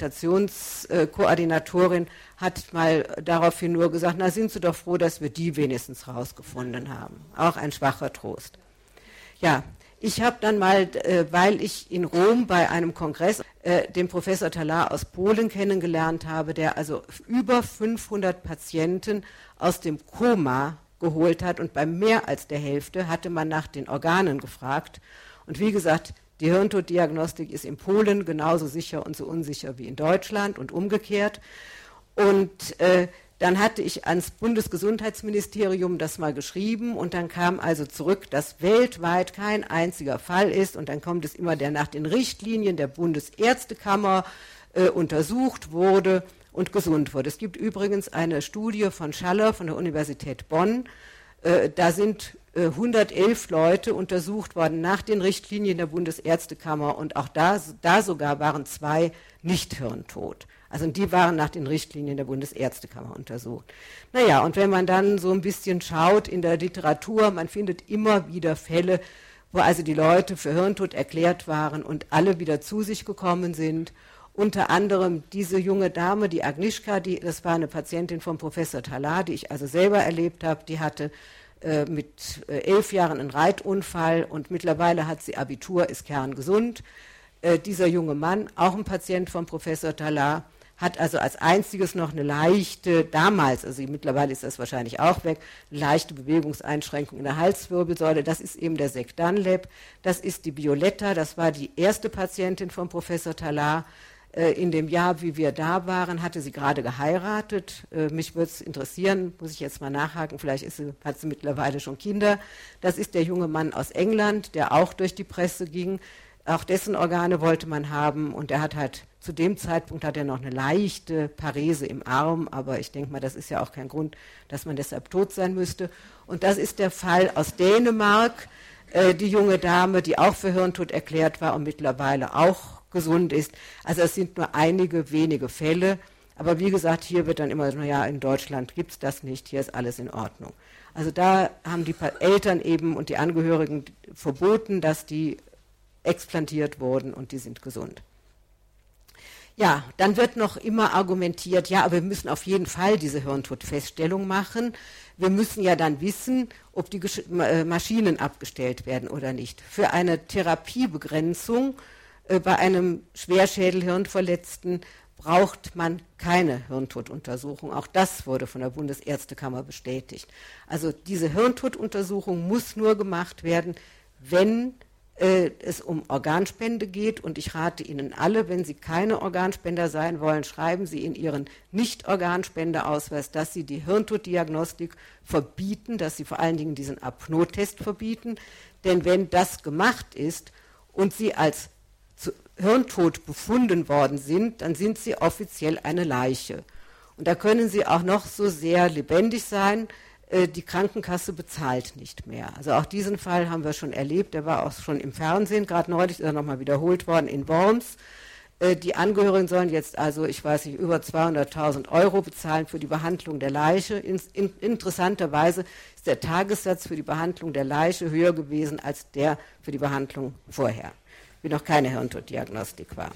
Transplantationskoordinatorin, äh, hat mal daraufhin nur gesagt, na sind Sie doch froh, dass wir die wenigstens rausgefunden haben. Auch ein schwacher Trost. Ja, ich habe dann mal, äh, weil ich in Rom bei einem Kongress äh, den Professor Talar aus Polen kennengelernt habe, der also über fünfhundert Patienten aus dem Koma geholt hat und bei mehr als der Hälfte hatte man nach den Organen gefragt. Und wie gesagt, die Hirntoddiagnostik ist in Polen genauso sicher und so unsicher wie in Deutschland und umgekehrt. Und äh, dann hatte ich ans Bundesgesundheitsministerium das mal geschrieben und dann kam also zurück, dass weltweit kein einziger Fall ist und dann kommt es immer, der nach den Richtlinien der Bundesärztekammer äh, untersucht wurde und gesund wurde. Es gibt übrigens eine Studie von Schaller von der Universität Bonn, äh, da sind äh, hundertelf Leute untersucht worden nach den Richtlinien der Bundesärztekammer und auch da, da sogar waren zwei nicht hirntot. Also die waren nach den Richtlinien der Bundesärztekammer untersucht. Naja, und wenn man dann so ein bisschen schaut in der Literatur, man findet immer wieder Fälle, wo also die Leute für Hirntod erklärt waren und alle wieder zu sich gekommen sind. Unter anderem diese junge Dame, die Agnieszka, die, das war eine Patientin von Professor Talar, die ich also selber erlebt habe, die hatte äh, mit äh, elf Jahren einen Reitunfall und mittlerweile hat sie Abitur, ist kerngesund. Äh, dieser junge Mann, auch ein Patient von Professor Talar, hat also als einziges noch eine leichte, damals, also mittlerweile ist das wahrscheinlich auch weg, eine leichte Bewegungseinschränkung in der Halswirbelsäule. Das ist eben der Zach Dunlap. Das ist die Violetta, das war die erste Patientin von Professor Talar. Äh, in dem Jahr, wie wir da waren, hatte sie gerade geheiratet. Äh, mich würde es interessieren, muss ich jetzt mal nachhaken, vielleicht ist sie, hat sie mittlerweile schon Kinder. Das ist der junge Mann aus England, der auch durch die Presse ging. Auch dessen Organe wollte man haben und er hat halt, zu dem Zeitpunkt hat er noch eine leichte Parese im Arm, aber ich denke mal, das ist ja auch kein Grund, dass man deshalb tot sein müsste. Und das ist der Fall aus Dänemark, äh, die junge Dame, die auch für Hirntod erklärt war und mittlerweile auch gesund ist. Also es sind nur einige wenige Fälle, aber wie gesagt, hier wird dann immer, naja, in Deutschland gibt es das nicht, hier ist alles in Ordnung. Also da haben die Eltern eben und die Angehörigen verboten, dass die explantiert wurden und die sind gesund. Ja, dann wird noch immer argumentiert, ja, aber wir müssen auf jeden Fall diese Hirntodfeststellung machen. Wir müssen ja dann wissen, ob die Gesch- äh, Maschinen abgestellt werden oder nicht. Für eine Therapiebegrenzung äh, bei einem Schwerschädel-Hirnverletzten braucht man keine Hirntoduntersuchung. Auch das wurde von der Bundesärztekammer bestätigt. Also diese Hirntoduntersuchung muss nur gemacht werden, wenn es um Organspende geht und ich rate Ihnen alle, wenn Sie keine Organspender sein wollen, schreiben Sie in Ihren Nicht-Organspendeausweis, dass Sie die Hirntoddiagnostik verbieten, dass Sie vor allen Dingen diesen Apnoe-Test verbieten, denn wenn das gemacht ist und Sie als Hirntod befunden worden sind, dann sind Sie offiziell eine Leiche. Und da können Sie auch noch so sehr lebendig sein, äh, die Krankenkasse bezahlt nicht mehr. Also auch diesen Fall haben wir schon erlebt, der war auch schon im Fernsehen, gerade neulich ist er nochmal wiederholt worden in Worms. Äh, die Angehörigen sollen jetzt also, ich weiß nicht, über zweihunderttausend Euro bezahlen für die Behandlung der Leiche. In, in, interessanterweise ist der Tagessatz für die Behandlung der Leiche höher gewesen als der für die Behandlung vorher, wie noch keine Hirntoddiagnostik war.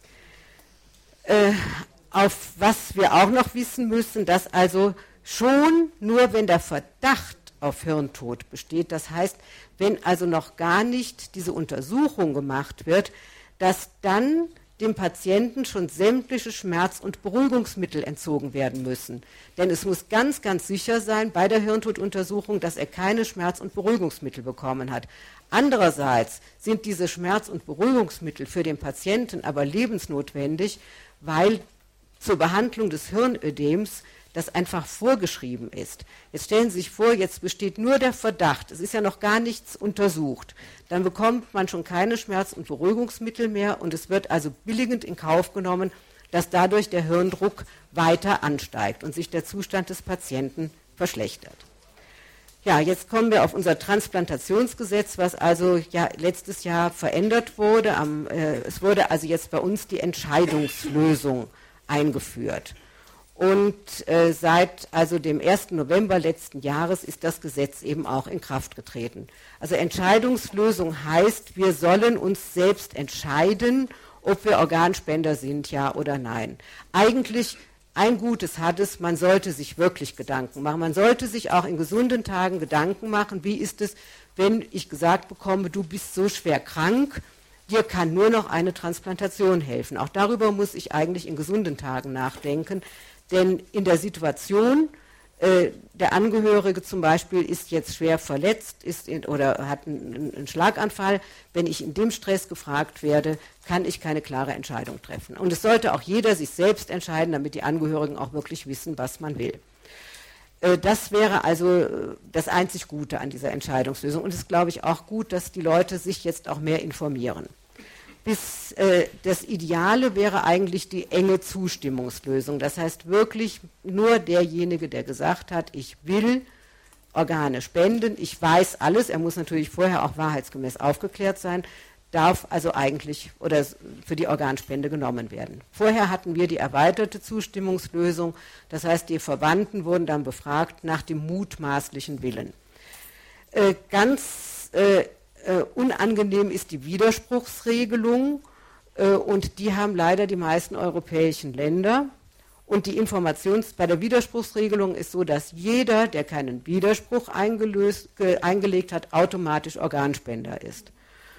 Äh, auf was wir auch noch wissen müssen, dass also schon nur wenn der Verdacht auf Hirntod besteht, das heißt, wenn also noch gar nicht diese Untersuchung gemacht wird, dass dann dem Patienten schon sämtliche Schmerz- und Beruhigungsmittel entzogen werden müssen. Denn es muss ganz, ganz sicher sein bei der Hirntoduntersuchung, dass er keine Schmerz- und Beruhigungsmittel bekommen hat. Andererseits sind diese Schmerz- und Beruhigungsmittel für den Patienten aber lebensnotwendig, weil zur Behandlung des Hirnödems das einfach vorgeschrieben ist. Jetzt stellen Sie sich vor, jetzt besteht nur der Verdacht, es ist ja noch gar nichts untersucht. Dann bekommt man schon keine Schmerz- und Beruhigungsmittel mehr und es wird also billigend in Kauf genommen, dass dadurch der Hirndruck weiter ansteigt und sich der Zustand des Patienten verschlechtert. Ja, jetzt kommen wir auf unser Transplantationsgesetz, was also ja letztes Jahr verändert wurde. Am, äh, es wurde also jetzt bei uns die Entscheidungslösung eingeführt. Und äh, seit also dem ersten November letzten Jahres ist das Gesetz eben auch in Kraft getreten. Also Entscheidungslösung heißt, wir sollen uns selbst entscheiden, ob wir Organspender sind, ja oder nein. Eigentlich ein Gutes hat es, man sollte sich wirklich Gedanken machen. Man sollte sich auch in gesunden Tagen Gedanken machen, wie ist es, wenn ich gesagt bekomme, du bist so schwer krank, dir kann nur noch eine Transplantation helfen. Auch darüber muss ich eigentlich in gesunden Tagen nachdenken. Denn in der Situation, äh, der Angehörige zum Beispiel ist jetzt schwer verletzt ist in, oder hat einen, einen Schlaganfall, wenn ich in dem Stress gefragt werde, kann ich keine klare Entscheidung treffen. Und es sollte auch jeder sich selbst entscheiden, damit die Angehörigen auch wirklich wissen, was man will. Äh, das wäre also das einzig Gute an dieser Entscheidungslösung. Und es ist, glaube ich, auch gut, dass die Leute sich jetzt auch mehr informieren. Bis, äh, das Ideale wäre eigentlich die enge Zustimmungslösung. Das heißt wirklich nur derjenige, der gesagt hat, ich will Organe spenden, ich weiß alles, er muss natürlich vorher auch wahrheitsgemäß aufgeklärt sein, darf also eigentlich oder für die Organspende genommen werden. Vorher hatten wir die erweiterte Zustimmungslösung, das heißt, die Verwandten wurden dann befragt nach dem mutmaßlichen Willen. Äh, ganz äh, Uh, unangenehm ist die Widerspruchsregelung uh, und die haben leider die meisten europäischen Länder. Und die Informations bei der Widerspruchsregelung ist so, dass jeder, der keinen Widerspruch eingelöst, ge, eingelegt hat, automatisch Organspender ist.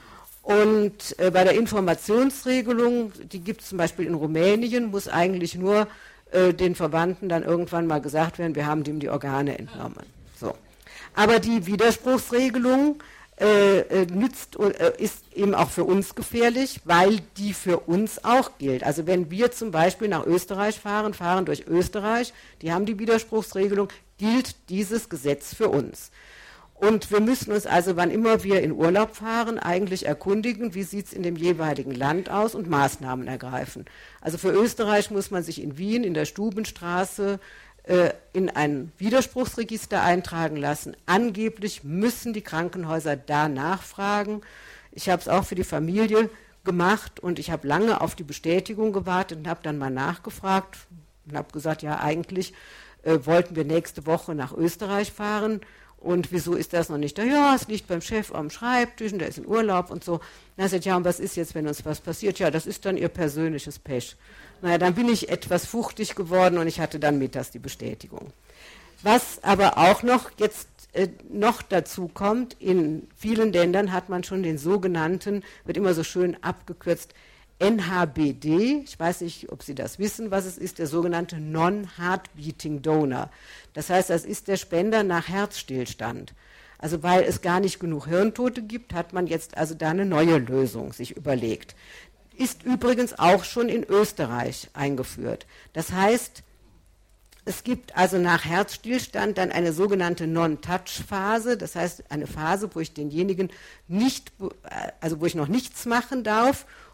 Und uh, bei der Informationsregelung, die gibt es zum Beispiel in Rumänien, muss eigentlich nur uh, den Verwandten dann irgendwann mal gesagt werden, wir haben dem die Organe entnommen. So. Aber die Widerspruchsregelung Äh, nützt, äh, ist eben auch für uns gefährlich, weil die für uns auch gilt. Also wenn wir zum Beispiel nach Österreich fahren, fahren durch Österreich, die haben die Widerspruchsregelung, gilt dieses Gesetz für uns. Und wir müssen uns also, wann immer wir in Urlaub fahren, eigentlich erkundigen, wie sieht es in dem jeweiligen Land aus und Maßnahmen ergreifen. Also für Österreich muss man sich in Wien in der Stubenstraße in ein Widerspruchsregister eintragen lassen. Angeblich müssen die Krankenhäuser da nachfragen. Ich habe es auch für die Familie gemacht und ich habe lange auf die Bestätigung gewartet und habe dann mal nachgefragt und habe gesagt, ja eigentlich äh, wollten wir nächste Woche nach Österreich fahren und wieso ist das noch nicht da? Ja, es liegt beim Chef am Schreibtisch und der ist in Urlaub und so. Na, er sagt, ja, und was ist jetzt, wenn uns was passiert? Ja, das ist dann ihr persönliches Pech. Naja, dann bin ich etwas fuchtig geworden und ich hatte dann mittags die Bestätigung. Was aber auch noch jetzt äh, noch dazu kommt, in vielen Ländern hat man schon den sogenannten, wird immer so schön abgekürzt, N H B D, ich weiß nicht, ob Sie das wissen, was es ist, der sogenannte Non-Heart-Beating Donor. Das heißt, das ist der Spender nach Herzstillstand. Also weil es gar nicht genug Hirntote gibt, hat man jetzt also da eine neue Lösung sich überlegt. Ist übrigens auch schon in Österreich eingeführt. Das heißt, es gibt also nach Herzstillstand dann eine sogenannte Non-Touch-Phase, das heißt eine Phase, wo ich denjenigen nicht, also wo ich noch nichts machen darf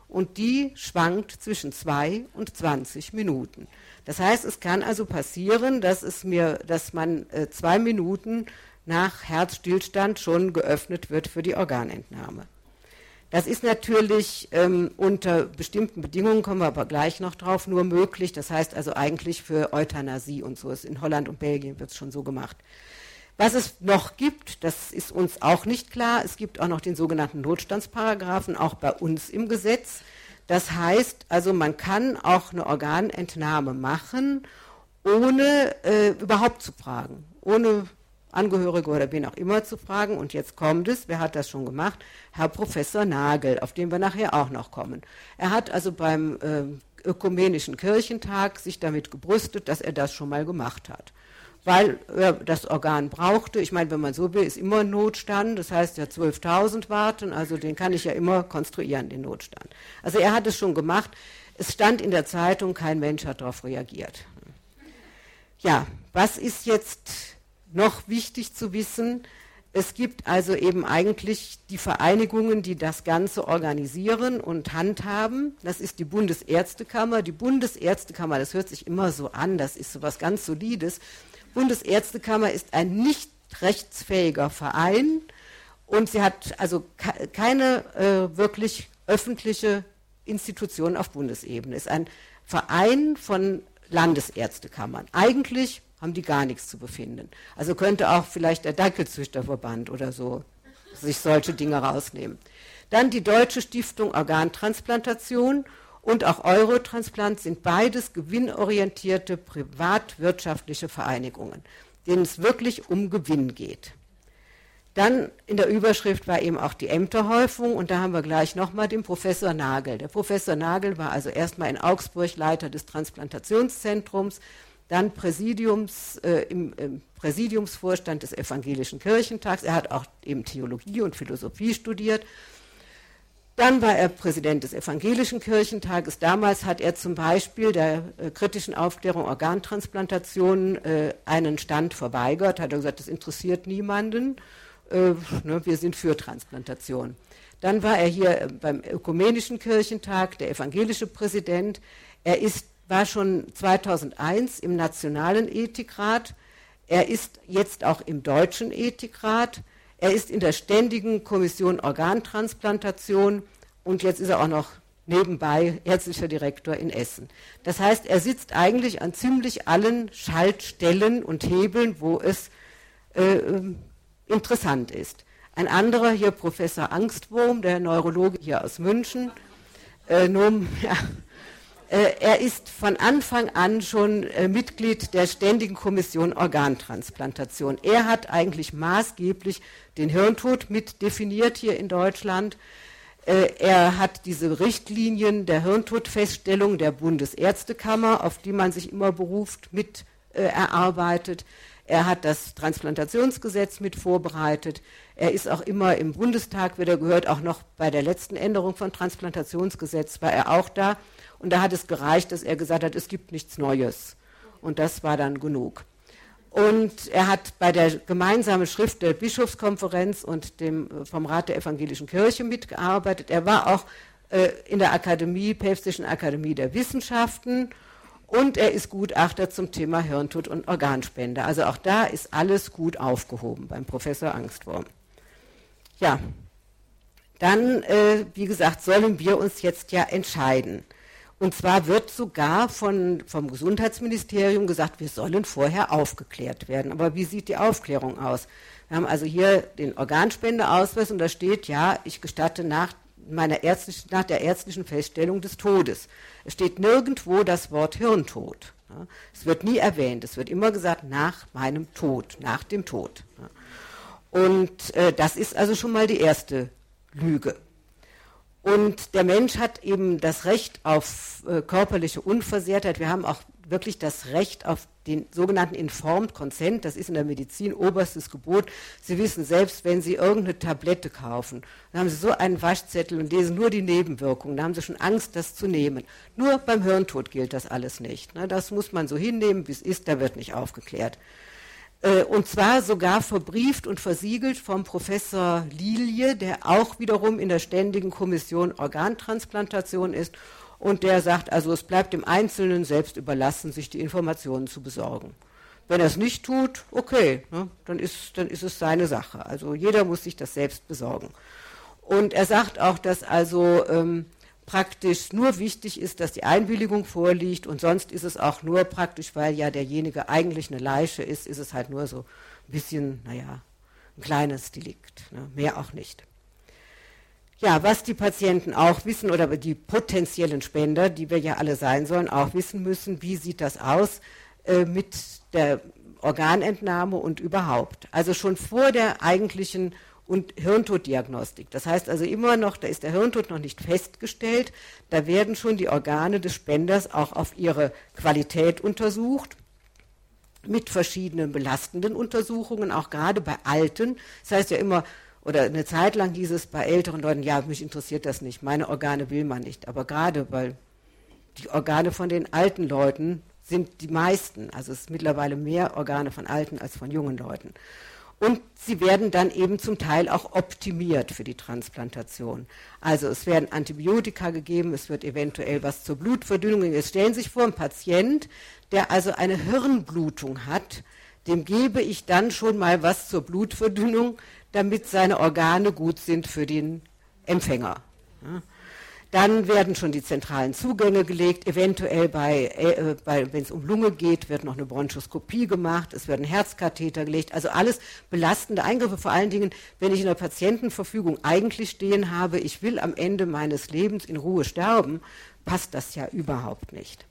und die schwankt zwischen zwei und zwanzig Minuten. Das heißt, es kann also passieren, dass, es mir, dass man äh, zwei Minuten nach Herzstillstand schon geöffnet wird für die Organentnahme. Das ist natürlich ähm, unter bestimmten Bedingungen, kommen wir aber gleich noch drauf, nur möglich. Das heißt also eigentlich für Euthanasie und so. In Holland und Belgien wird es schon so gemacht. Was es noch gibt, das ist uns auch nicht klar. Es gibt auch noch den sogenannten Notstandsparagraphen, auch bei uns im Gesetz. Das heißt also, man kann auch eine Organentnahme machen, ohne äh, überhaupt zu fragen, ohne Angehörige oder wen auch immer zu fragen. Und jetzt kommt es, wer hat das schon gemacht? Herr Professor Nagel, auf den wir nachher auch noch kommen. Er hat also beim äh, Ökumenischen Kirchentag sich damit gebrüstet, dass er das schon mal gemacht hat. Weil er das Organ brauchte. Ich meine, wenn man so will, ist immer ein Notstand. Das heißt ja zwölftausend warten, also den kann ich ja immer konstruieren, den Notstand. Also er hat es schon gemacht. Es stand in der Zeitung, kein Mensch hat darauf reagiert. Ja, was ist jetzt noch wichtig zu wissen? Es gibt also eben eigentlich die Vereinigungen, die das Ganze organisieren und handhaben. Das ist die Bundesärztekammer. Die Bundesärztekammer, das hört sich immer so an, das ist so was ganz Solides. Bundesärztekammer ist ein nicht rechtsfähiger Verein und sie hat also keine äh, wirklich öffentliche Institution auf Bundesebene. Es ist ein Verein von Landesärztekammern. Eigentlich haben die gar nichts zu befinden. Also könnte auch vielleicht der Dackelzüchterverband oder so sich solche Dinge rausnehmen. Dann die Deutsche Stiftung Organtransplantation und auch Eurotransplant sind beides gewinnorientierte privatwirtschaftliche Vereinigungen, denen es wirklich um Gewinn geht. Dann in der Überschrift war eben auch die Ämterhäufung und da haben wir gleich nochmal den Professor Nagel. Der Professor Nagel war also erstmal in Augsburg Leiter des Transplantationszentrums, dann Präsidiums, äh, im, im Präsidiumsvorstand des Evangelischen Kirchentags. Er hat auch eben Theologie und Philosophie studiert. Dann war er Präsident des Evangelischen Kirchentages. Damals hat er zum Beispiel der äh, kritischen Aufklärung Organtransplantationen äh, einen Stand verweigert. Hat er gesagt, das interessiert niemanden. Äh, ne, wir sind für Transplantation. Dann war er hier äh, beim Ökumenischen Kirchentag, der evangelische Präsident. Er ist, war schon zweitausendeins im Nationalen Ethikrat. Er ist jetzt auch im Deutschen Ethikrat. Er ist in der Ständigen Kommission Organtransplantation und jetzt ist er auch noch nebenbei ärztlicher Direktor in Essen. Das heißt, er sitzt eigentlich an ziemlich allen Schaltstellen und Hebeln, wo es äh, interessant ist. Ein anderer hier, Professor Angstwurm, der Neurologe hier aus München, äh, nun, ja, er ist von Anfang an schon äh, Mitglied der Ständigen Kommission Organtransplantation. Er hat eigentlich maßgeblich den Hirntod mit definiert hier in Deutschland. Äh, er hat diese Richtlinien der Hirntodfeststellung der Bundesärztekammer, auf die man sich immer beruft, mit äh, erarbeitet. Er hat das Transplantationsgesetz mit vorbereitet. Er ist auch immer im Bundestag, wie er gehört, auch noch bei der letzten Änderung von Transplantationsgesetz war er auch da. Und da hat es gereicht, dass er gesagt hat, es gibt nichts Neues. Und das war dann genug. Und er hat bei der gemeinsamen Schrift der Bischofskonferenz und dem, vom Rat der Evangelischen Kirche mitgearbeitet. Er war auch äh, in der Akademie, Päpstlichen Akademie der Wissenschaften. Und er ist Gutachter zum Thema Hirntod und Organspende. Also auch da ist alles gut aufgehoben beim Professor Angstwurm. Ja, dann, äh, wie gesagt, sollen wir uns jetzt ja entscheiden. Und zwar wird sogar von, vom Gesundheitsministerium gesagt, wir sollen vorher aufgeklärt werden. Aber wie sieht die Aufklärung aus? Wir haben also hier den Organspendeausweis und da steht, ja, ich gestatte nach, meiner ärztlichen, nach der ärztlichen Feststellung des Todes. Es steht nirgendwo das Wort Hirntod. Ja. Es wird nie erwähnt. Es wird immer gesagt, nach meinem Tod, nach dem Tod. Ja. Und äh, das ist also schon mal die erste Lüge. Und der Mensch hat eben das Recht auf äh, körperliche Unversehrtheit. Wir haben auch wirklich das Recht auf den sogenannten Informed Consent. Das ist in der Medizin oberstes Gebot. Sie wissen selbst, wenn Sie irgendeine Tablette kaufen, dann haben Sie so einen Waschzettel und lesen nur die Nebenwirkungen. Da haben Sie schon Angst, das zu nehmen. Nur beim Hirntod gilt das alles nicht. Ne? Das muss man so hinnehmen, wie es ist. Da wird nicht aufgeklärt. Äh, und zwar sogar verbrieft und versiegelt vom Professor Lilie, der auch wiederum in der Ständigen Kommission Organtransplantation ist und der sagt, also es bleibt dem Einzelnen selbst überlassen, sich die Informationen zu besorgen. Wenn er es nicht tut, okay, ne, dann ist, dann ist es seine Sache. Also jeder muss sich das selbst besorgen. Und er sagt auch, dass also ähm, praktisch nur wichtig ist, dass die Einwilligung vorliegt und sonst ist es auch nur praktisch, weil ja derjenige eigentlich eine Leiche ist, ist es halt nur so ein bisschen, naja, ein kleines Delikt, ne, mehr auch nicht. Ja, was die Patienten auch wissen oder die potenziellen Spender, die wir ja alle sein sollen, auch wissen müssen, wie sieht das aus äh, mit der Organentnahme und überhaupt. Also schon vor der eigentlichen und Hirntoddiagnostik. Das heißt also immer noch, da ist der Hirntod noch nicht festgestellt, da werden schon die Organe des Spenders auch auf ihre Qualität untersucht, mit verschiedenen belastenden Untersuchungen, auch gerade bei Alten. Das heißt ja immer, oder eine Zeit lang hieß es bei älteren Leuten, ja, mich interessiert das nicht, meine Organe will man nicht. Aber gerade, weil die Organe von den alten Leuten sind die meisten, also es ist mittlerweile mehr Organe von alten als von jungen Leuten. Und sie werden dann eben zum Teil auch optimiert für die Transplantation. Also es werden Antibiotika gegeben, es wird eventuell was zur Blutverdünnung. Jetzt stellen Sie sich vor, ein Patient, der also eine Hirnblutung hat, dem gebe ich dann schon mal was zur Blutverdünnung, damit seine Organe gut sind für den Empfänger. Ja. Dann werden schon die zentralen Zugänge gelegt, eventuell bei, äh, bei, wenn es um Lunge geht, wird noch eine Bronchoskopie gemacht, es wird ein Herzkatheter gelegt, also alles belastende Eingriffe, vor allen Dingen, wenn ich in der Patientenverfügung eigentlich stehen habe, ich will am Ende meines Lebens in Ruhe sterben, passt das ja überhaupt nicht.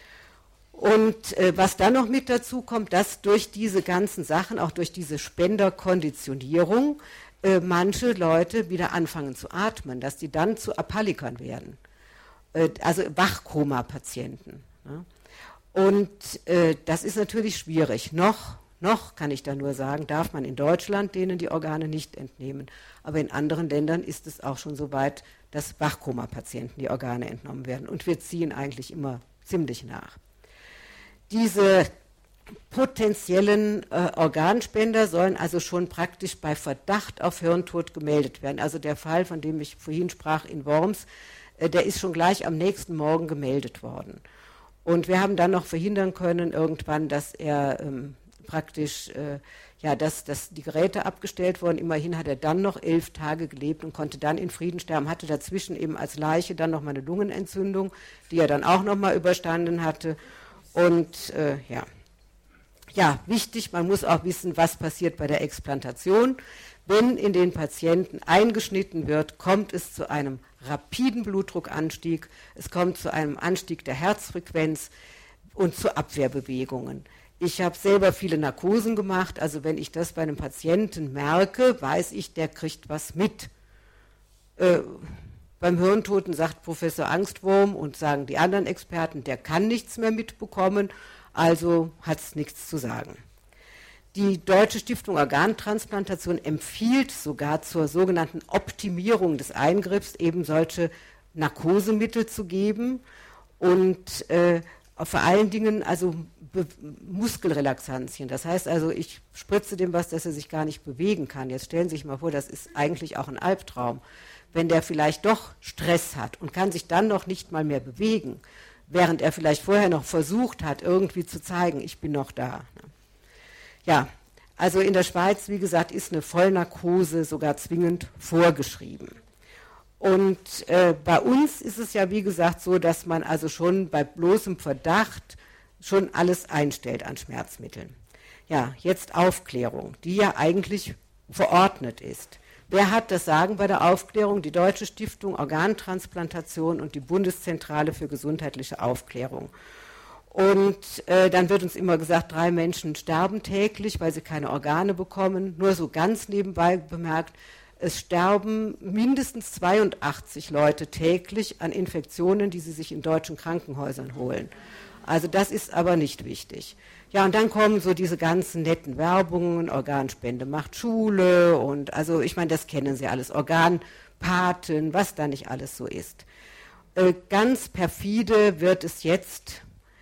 Und äh, was dann noch mit dazu kommt, dass durch diese ganzen Sachen, auch durch diese Spenderkonditionierung, äh, manche Leute wieder anfangen zu atmen, dass die dann zu Apallikern werden, äh, also Wachkoma-Patienten. Ne? Und äh, das ist natürlich schwierig. Noch, noch kann ich da nur sagen, darf man in Deutschland denen die Organe nicht entnehmen, aber in anderen Ländern ist es auch schon so weit, dass Wachkoma-Patienten die Organe entnommen werden. Und wir ziehen eigentlich immer ziemlich nach. Diese potenziellen äh, Organspender sollen also schon praktisch bei Verdacht auf Hirntod gemeldet werden. Also der Fall, von dem ich vorhin sprach in Worms, äh, der ist schon gleich am nächsten Morgen gemeldet worden. Und wir haben dann noch verhindern können irgendwann, dass er ähm, praktisch, äh, ja, dass, dass die Geräte abgestellt wurden. Immerhin hat er dann noch elf Tage gelebt und konnte dann in Frieden sterben, hatte dazwischen eben als Leiche dann noch mal eine Lungenentzündung, die er dann auch noch mal überstanden hatte. Und äh, ja. ja, wichtig, man muss auch wissen, was passiert bei der Explantation. Wenn in den Patienten eingeschnitten wird, kommt es zu einem rapiden Blutdruckanstieg, es kommt zu einem Anstieg der Herzfrequenz und zu Abwehrbewegungen. Ich habe selber viele Narkosen gemacht, also wenn ich das bei einem Patienten merke, weiß ich, der kriegt was mit. Äh, Beim Hirntoten sagt Professor Angstwurm und sagen die anderen Experten, der kann nichts mehr mitbekommen, also hat es nichts zu sagen. Die Deutsche Stiftung Organtransplantation empfiehlt sogar zur sogenannten Optimierung des Eingriffs eben solche Narkosemittel zu geben und äh, vor allen Dingen also Be- Muskelrelaxantien. Das heißt also, ich spritze dem was, dass er sich gar nicht bewegen kann. Jetzt stellen Sie sich mal vor, das ist eigentlich auch ein Albtraum. Wenn der vielleicht doch Stress hat und kann sich dann noch nicht mal mehr bewegen, während er vielleicht vorher noch versucht hat, irgendwie zu zeigen, ich bin noch da. Ja, also in der Schweiz, wie gesagt, ist eine Vollnarkose sogar zwingend vorgeschrieben. Und äh, bei uns ist es ja, wie gesagt, so, dass man also schon bei bloßem Verdacht schon alles einstellt an Schmerzmitteln. Ja, jetzt Aufklärung, die ja eigentlich verordnet ist. Wer hat das Sagen bei der Aufklärung? Die Deutsche Stiftung Organtransplantation und die Bundeszentrale für gesundheitliche Aufklärung. Und äh, dann wird uns immer gesagt, drei Menschen sterben täglich, weil sie keine Organe bekommen. Nur so ganz nebenbei bemerkt, es sterben mindestens zweiundachtzig Leute täglich an Infektionen, die sie sich in deutschen Krankenhäusern holen. Also das ist aber nicht wichtig. Ja, und dann kommen so diese ganzen netten Werbungen, Organspende macht Schule und also ich meine, das kennen Sie alles, Organpaten, was da nicht alles so ist. Äh, ganz perfide wird es jetzt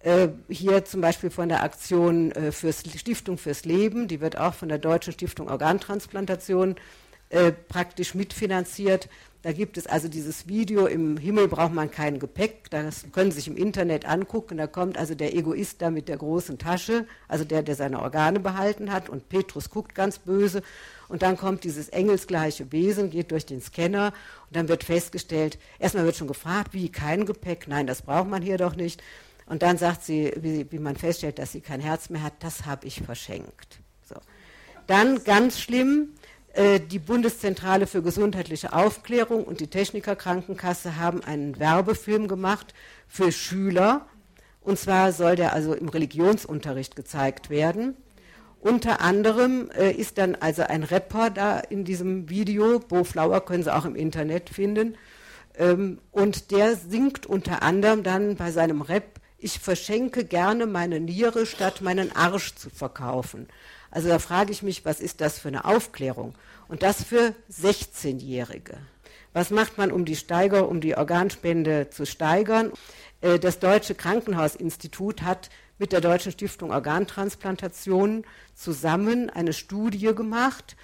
Äh, hier zum Beispiel von der Aktion äh, fürs Stiftung fürs Leben, die wird auch von der Deutschen Stiftung Organtransplantation äh, praktisch mitfinanziert. Da gibt es also dieses Video, im Himmel braucht man kein Gepäck, das können Sie sich im Internet angucken, da kommt also der Egoist da mit der großen Tasche, also der, der seine Organe behalten hat, und Petrus guckt ganz böse, und dann kommt dieses engelsgleiche Wesen, geht durch den Scanner, und dann wird festgestellt, erstmal wird schon gefragt, wie, kein Gepäck, nein, das braucht man hier doch nicht, und dann sagt sie, wie, wie man feststellt, dass sie kein Herz mehr hat, das habe ich verschenkt. So. Dann ganz schlimm, die Bundeszentrale für gesundheitliche Aufklärung und die Techniker Krankenkasse haben einen Werbefilm gemacht für Schüler. Und zwar soll der also im Religionsunterricht gezeigt werden. Unter anderem äh, ist dann also ein Rapper da in diesem Video, Bo Flower können Sie auch im Internet finden. Ähm, und der singt unter anderem dann bei seinem Rap, ich verschenke gerne meine Niere, statt meinen Arsch zu verkaufen. Also da frage ich mich, was ist das für eine Aufklärung? Und das für sechzehnjährige. Was macht man, um die Steiger, um die Organspende zu steigern? Das Deutsche Krankenhausinstitut hat mit der Deutschen Stiftung Organtransplantation zusammen eine Studie gemacht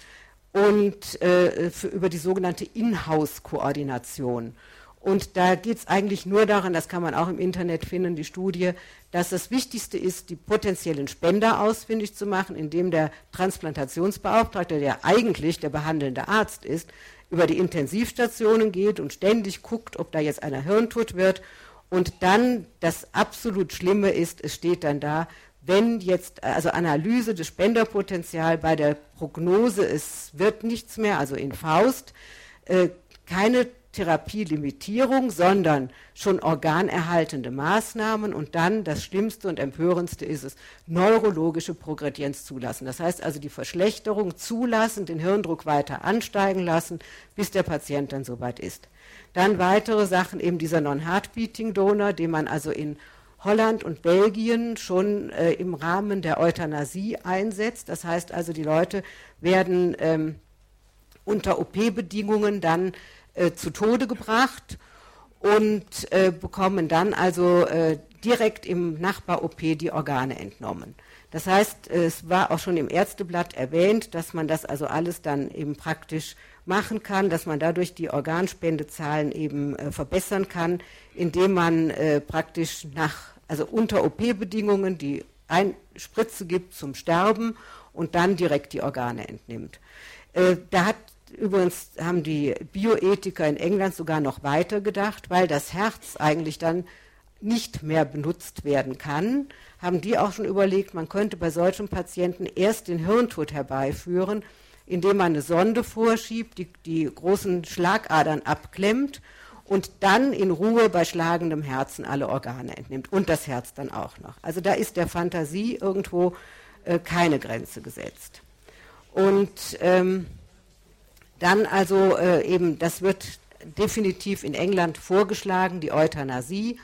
und äh, für, über die sogenannte Inhouse-Koordination. Und da geht es eigentlich nur daran, das kann man auch im Internet finden, die Studie, dass das Wichtigste ist, die potenziellen Spender ausfindig zu machen, indem der Transplantationsbeauftragte, der eigentlich der behandelnde Arzt ist, über die Intensivstationen geht und ständig guckt, ob da jetzt einer hirntot wird. Und dann das absolut Schlimme ist, es steht dann da, wenn jetzt, also Analyse des Spenderpotenzials bei der Prognose, es wird nichts mehr, also in Faust, äh, keine Therapielimitierung, sondern schon organerhaltende Maßnahmen, und dann das Schlimmste und Empörendste ist es, neurologische Progredienz zulassen. Das heißt also die Verschlechterung zulassen, den Hirndruck weiter ansteigen lassen, bis der Patient dann soweit ist. Dann weitere Sachen, eben dieser Non-Heartbeating-Donor, den man also in Holland und Belgien schon äh, im Rahmen der Euthanasie einsetzt. Das heißt also, die Leute werden ähm, unter O P-Bedingungen dann äh, zu Tode gebracht und äh, bekommen dann also äh, direkt im Nachbar-O P die Organe entnommen. Das heißt, es war auch schon im Ärzteblatt erwähnt, dass man das also alles dann eben praktisch machen kann, dass man dadurch die Organspendezahlen eben äh, verbessern kann, indem man äh, praktisch nach, also unter O P-Bedingungen die ein Spritze gibt zum Sterben und dann direkt die Organe entnimmt. Äh, da hat übrigens, haben die Bioethiker in England sogar noch weiter gedacht, weil das Herz eigentlich dann nicht mehr benutzt werden kann, haben die auch schon überlegt, man könnte bei solchen Patienten erst den Hirntod herbeiführen, indem man eine Sonde vorschiebt, die die großen Schlagadern abklemmt und dann in Ruhe bei schlagendem Herzen alle Organe entnimmt und das Herz dann auch noch. Also da ist der Fantasie irgendwo äh, keine Grenze gesetzt. Und ähm, dann also äh, eben, das wird definitiv in England vorgeschlagen, die Euthanasie.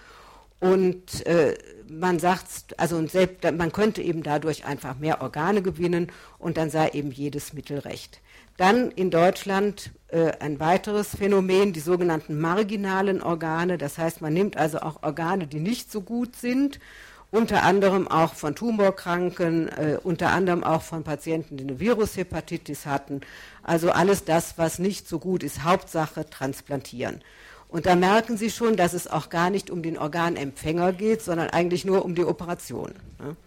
Und äh, man sagt, also und selbst, man könnte eben dadurch einfach mehr Organe gewinnen und dann sei eben jedes Mittel recht. Dann in Deutschland äh, ein weiteres Phänomen, die sogenannten marginalen Organe. Das heißt, man nimmt also auch Organe, die nicht so gut sind, unter anderem auch von Tumorkranken, äh, unter anderem auch von Patienten, die eine Virushepatitis hatten. Also alles das, was nicht so gut ist, Hauptsache transplantieren. Und da merken Sie schon, dass es auch gar nicht um den Organempfänger geht, sondern eigentlich nur um die Operation. Ne?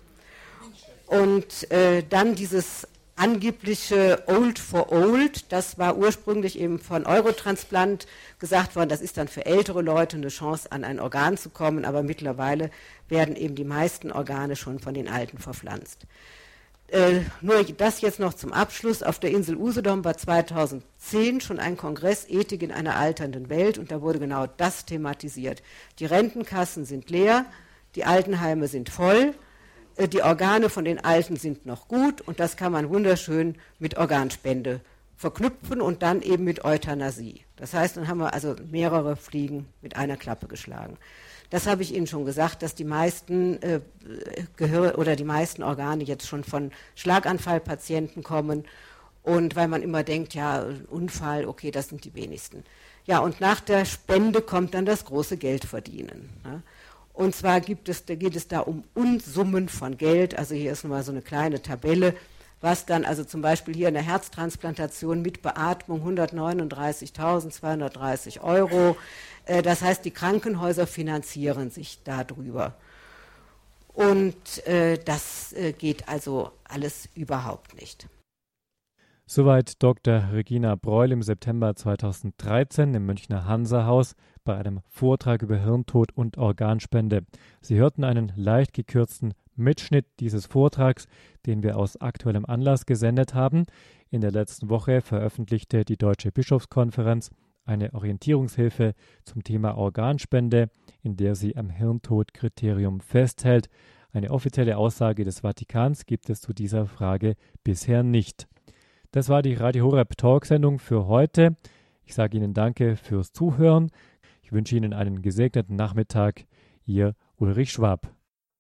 Und äh, dann dieses angebliche Old for Old, das war ursprünglich eben von Eurotransplant gesagt worden, das ist dann für ältere Leute eine Chance, an ein Organ zu kommen, aber mittlerweile werden eben die meisten Organe schon von den Alten verpflanzt. Äh, nur das jetzt noch zum Abschluss. Auf der Insel Usedom war zweitausendzehn schon ein Kongress Ethik in einer alternden Welt und da wurde genau das thematisiert. Die Rentenkassen sind leer, die Altenheime sind voll, äh, die Organe von den Alten sind noch gut und das kann man wunderschön mit Organspende verknüpfen und dann eben mit Euthanasie. Das heißt, dann haben wir also mehrere Fliegen mit einer Klappe geschlagen. Das habe ich Ihnen schon gesagt, dass die meisten äh, Gehör- oder die meisten Organe jetzt schon von Schlaganfallpatienten kommen und weil man immer denkt, ja, Unfall, okay, das sind die wenigsten. Ja, und nach der Spende kommt dann das große Geldverdienen. Ne? Und zwar gibt es, da geht es da um Unsummen von Geld. Also hier ist nochmal so eine kleine Tabelle, was dann also zum Beispiel hier eine Herztransplantation mit Beatmung hundertneununddreißigtausendzweihundertdreißig Euro. Äh, das heißt, die Krankenhäuser finanzieren sich darüber. Und äh, das äh, geht also alles überhaupt nicht. Soweit Doktor Regina Breul im September zweitausenddreizehn im Münchner Hansa-Haus bei einem Vortrag über Hirntod und Organspende. Sie hörten einen leicht gekürzten Mitschnitt dieses Vortrags, den wir aus aktuellem Anlass gesendet haben. In der letzten Woche veröffentlichte die Deutsche Bischofskonferenz eine Orientierungshilfe zum Thema Organspende, in der sie am Hirntodkriterium festhält. Eine offizielle Aussage des Vatikans gibt es zu dieser Frage bisher nicht. Das war die Radio Horeb Talksendung für heute. Ich sage Ihnen danke fürs Zuhören. Ich wünsche Ihnen einen gesegneten Nachmittag. Ihr Ulrich Schwab.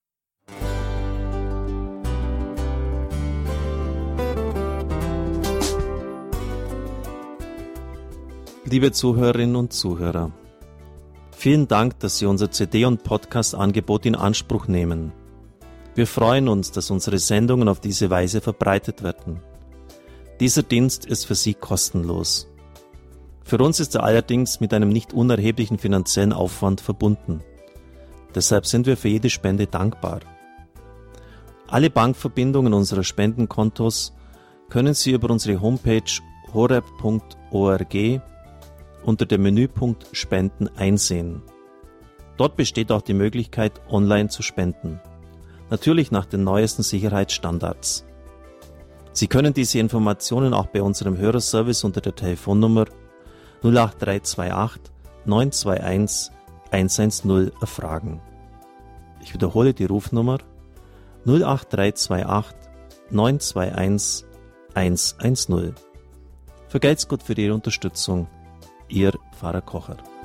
Liebe Zuhörerinnen und Zuhörer, vielen Dank, dass Sie unser C D- und Podcast-Angebot in Anspruch nehmen. Wir freuen uns, dass unsere Sendungen auf diese Weise verbreitet werden. Dieser Dienst ist für Sie kostenlos. Für uns ist er allerdings mit einem nicht unerheblichen finanziellen Aufwand verbunden. Deshalb sind wir für jede Spende dankbar. Alle Bankverbindungen unserer Spendenkontos können Sie über unsere Homepage horeb punkt org unter dem Menüpunkt Spenden einsehen. Dort besteht auch die Möglichkeit, online zu spenden. Natürlich nach den neuesten Sicherheitsstandards. Sie können diese Informationen auch bei unserem Hörerservice unter der Telefonnummer null acht drei zwei acht neun zwei eins eins eins null erfragen. Ich wiederhole die Rufnummer null acht drei zwei acht neun zwei eins eins eins null. Vergelt's Gott für Ihre Unterstützung. Ihr Pfarrer Kocher.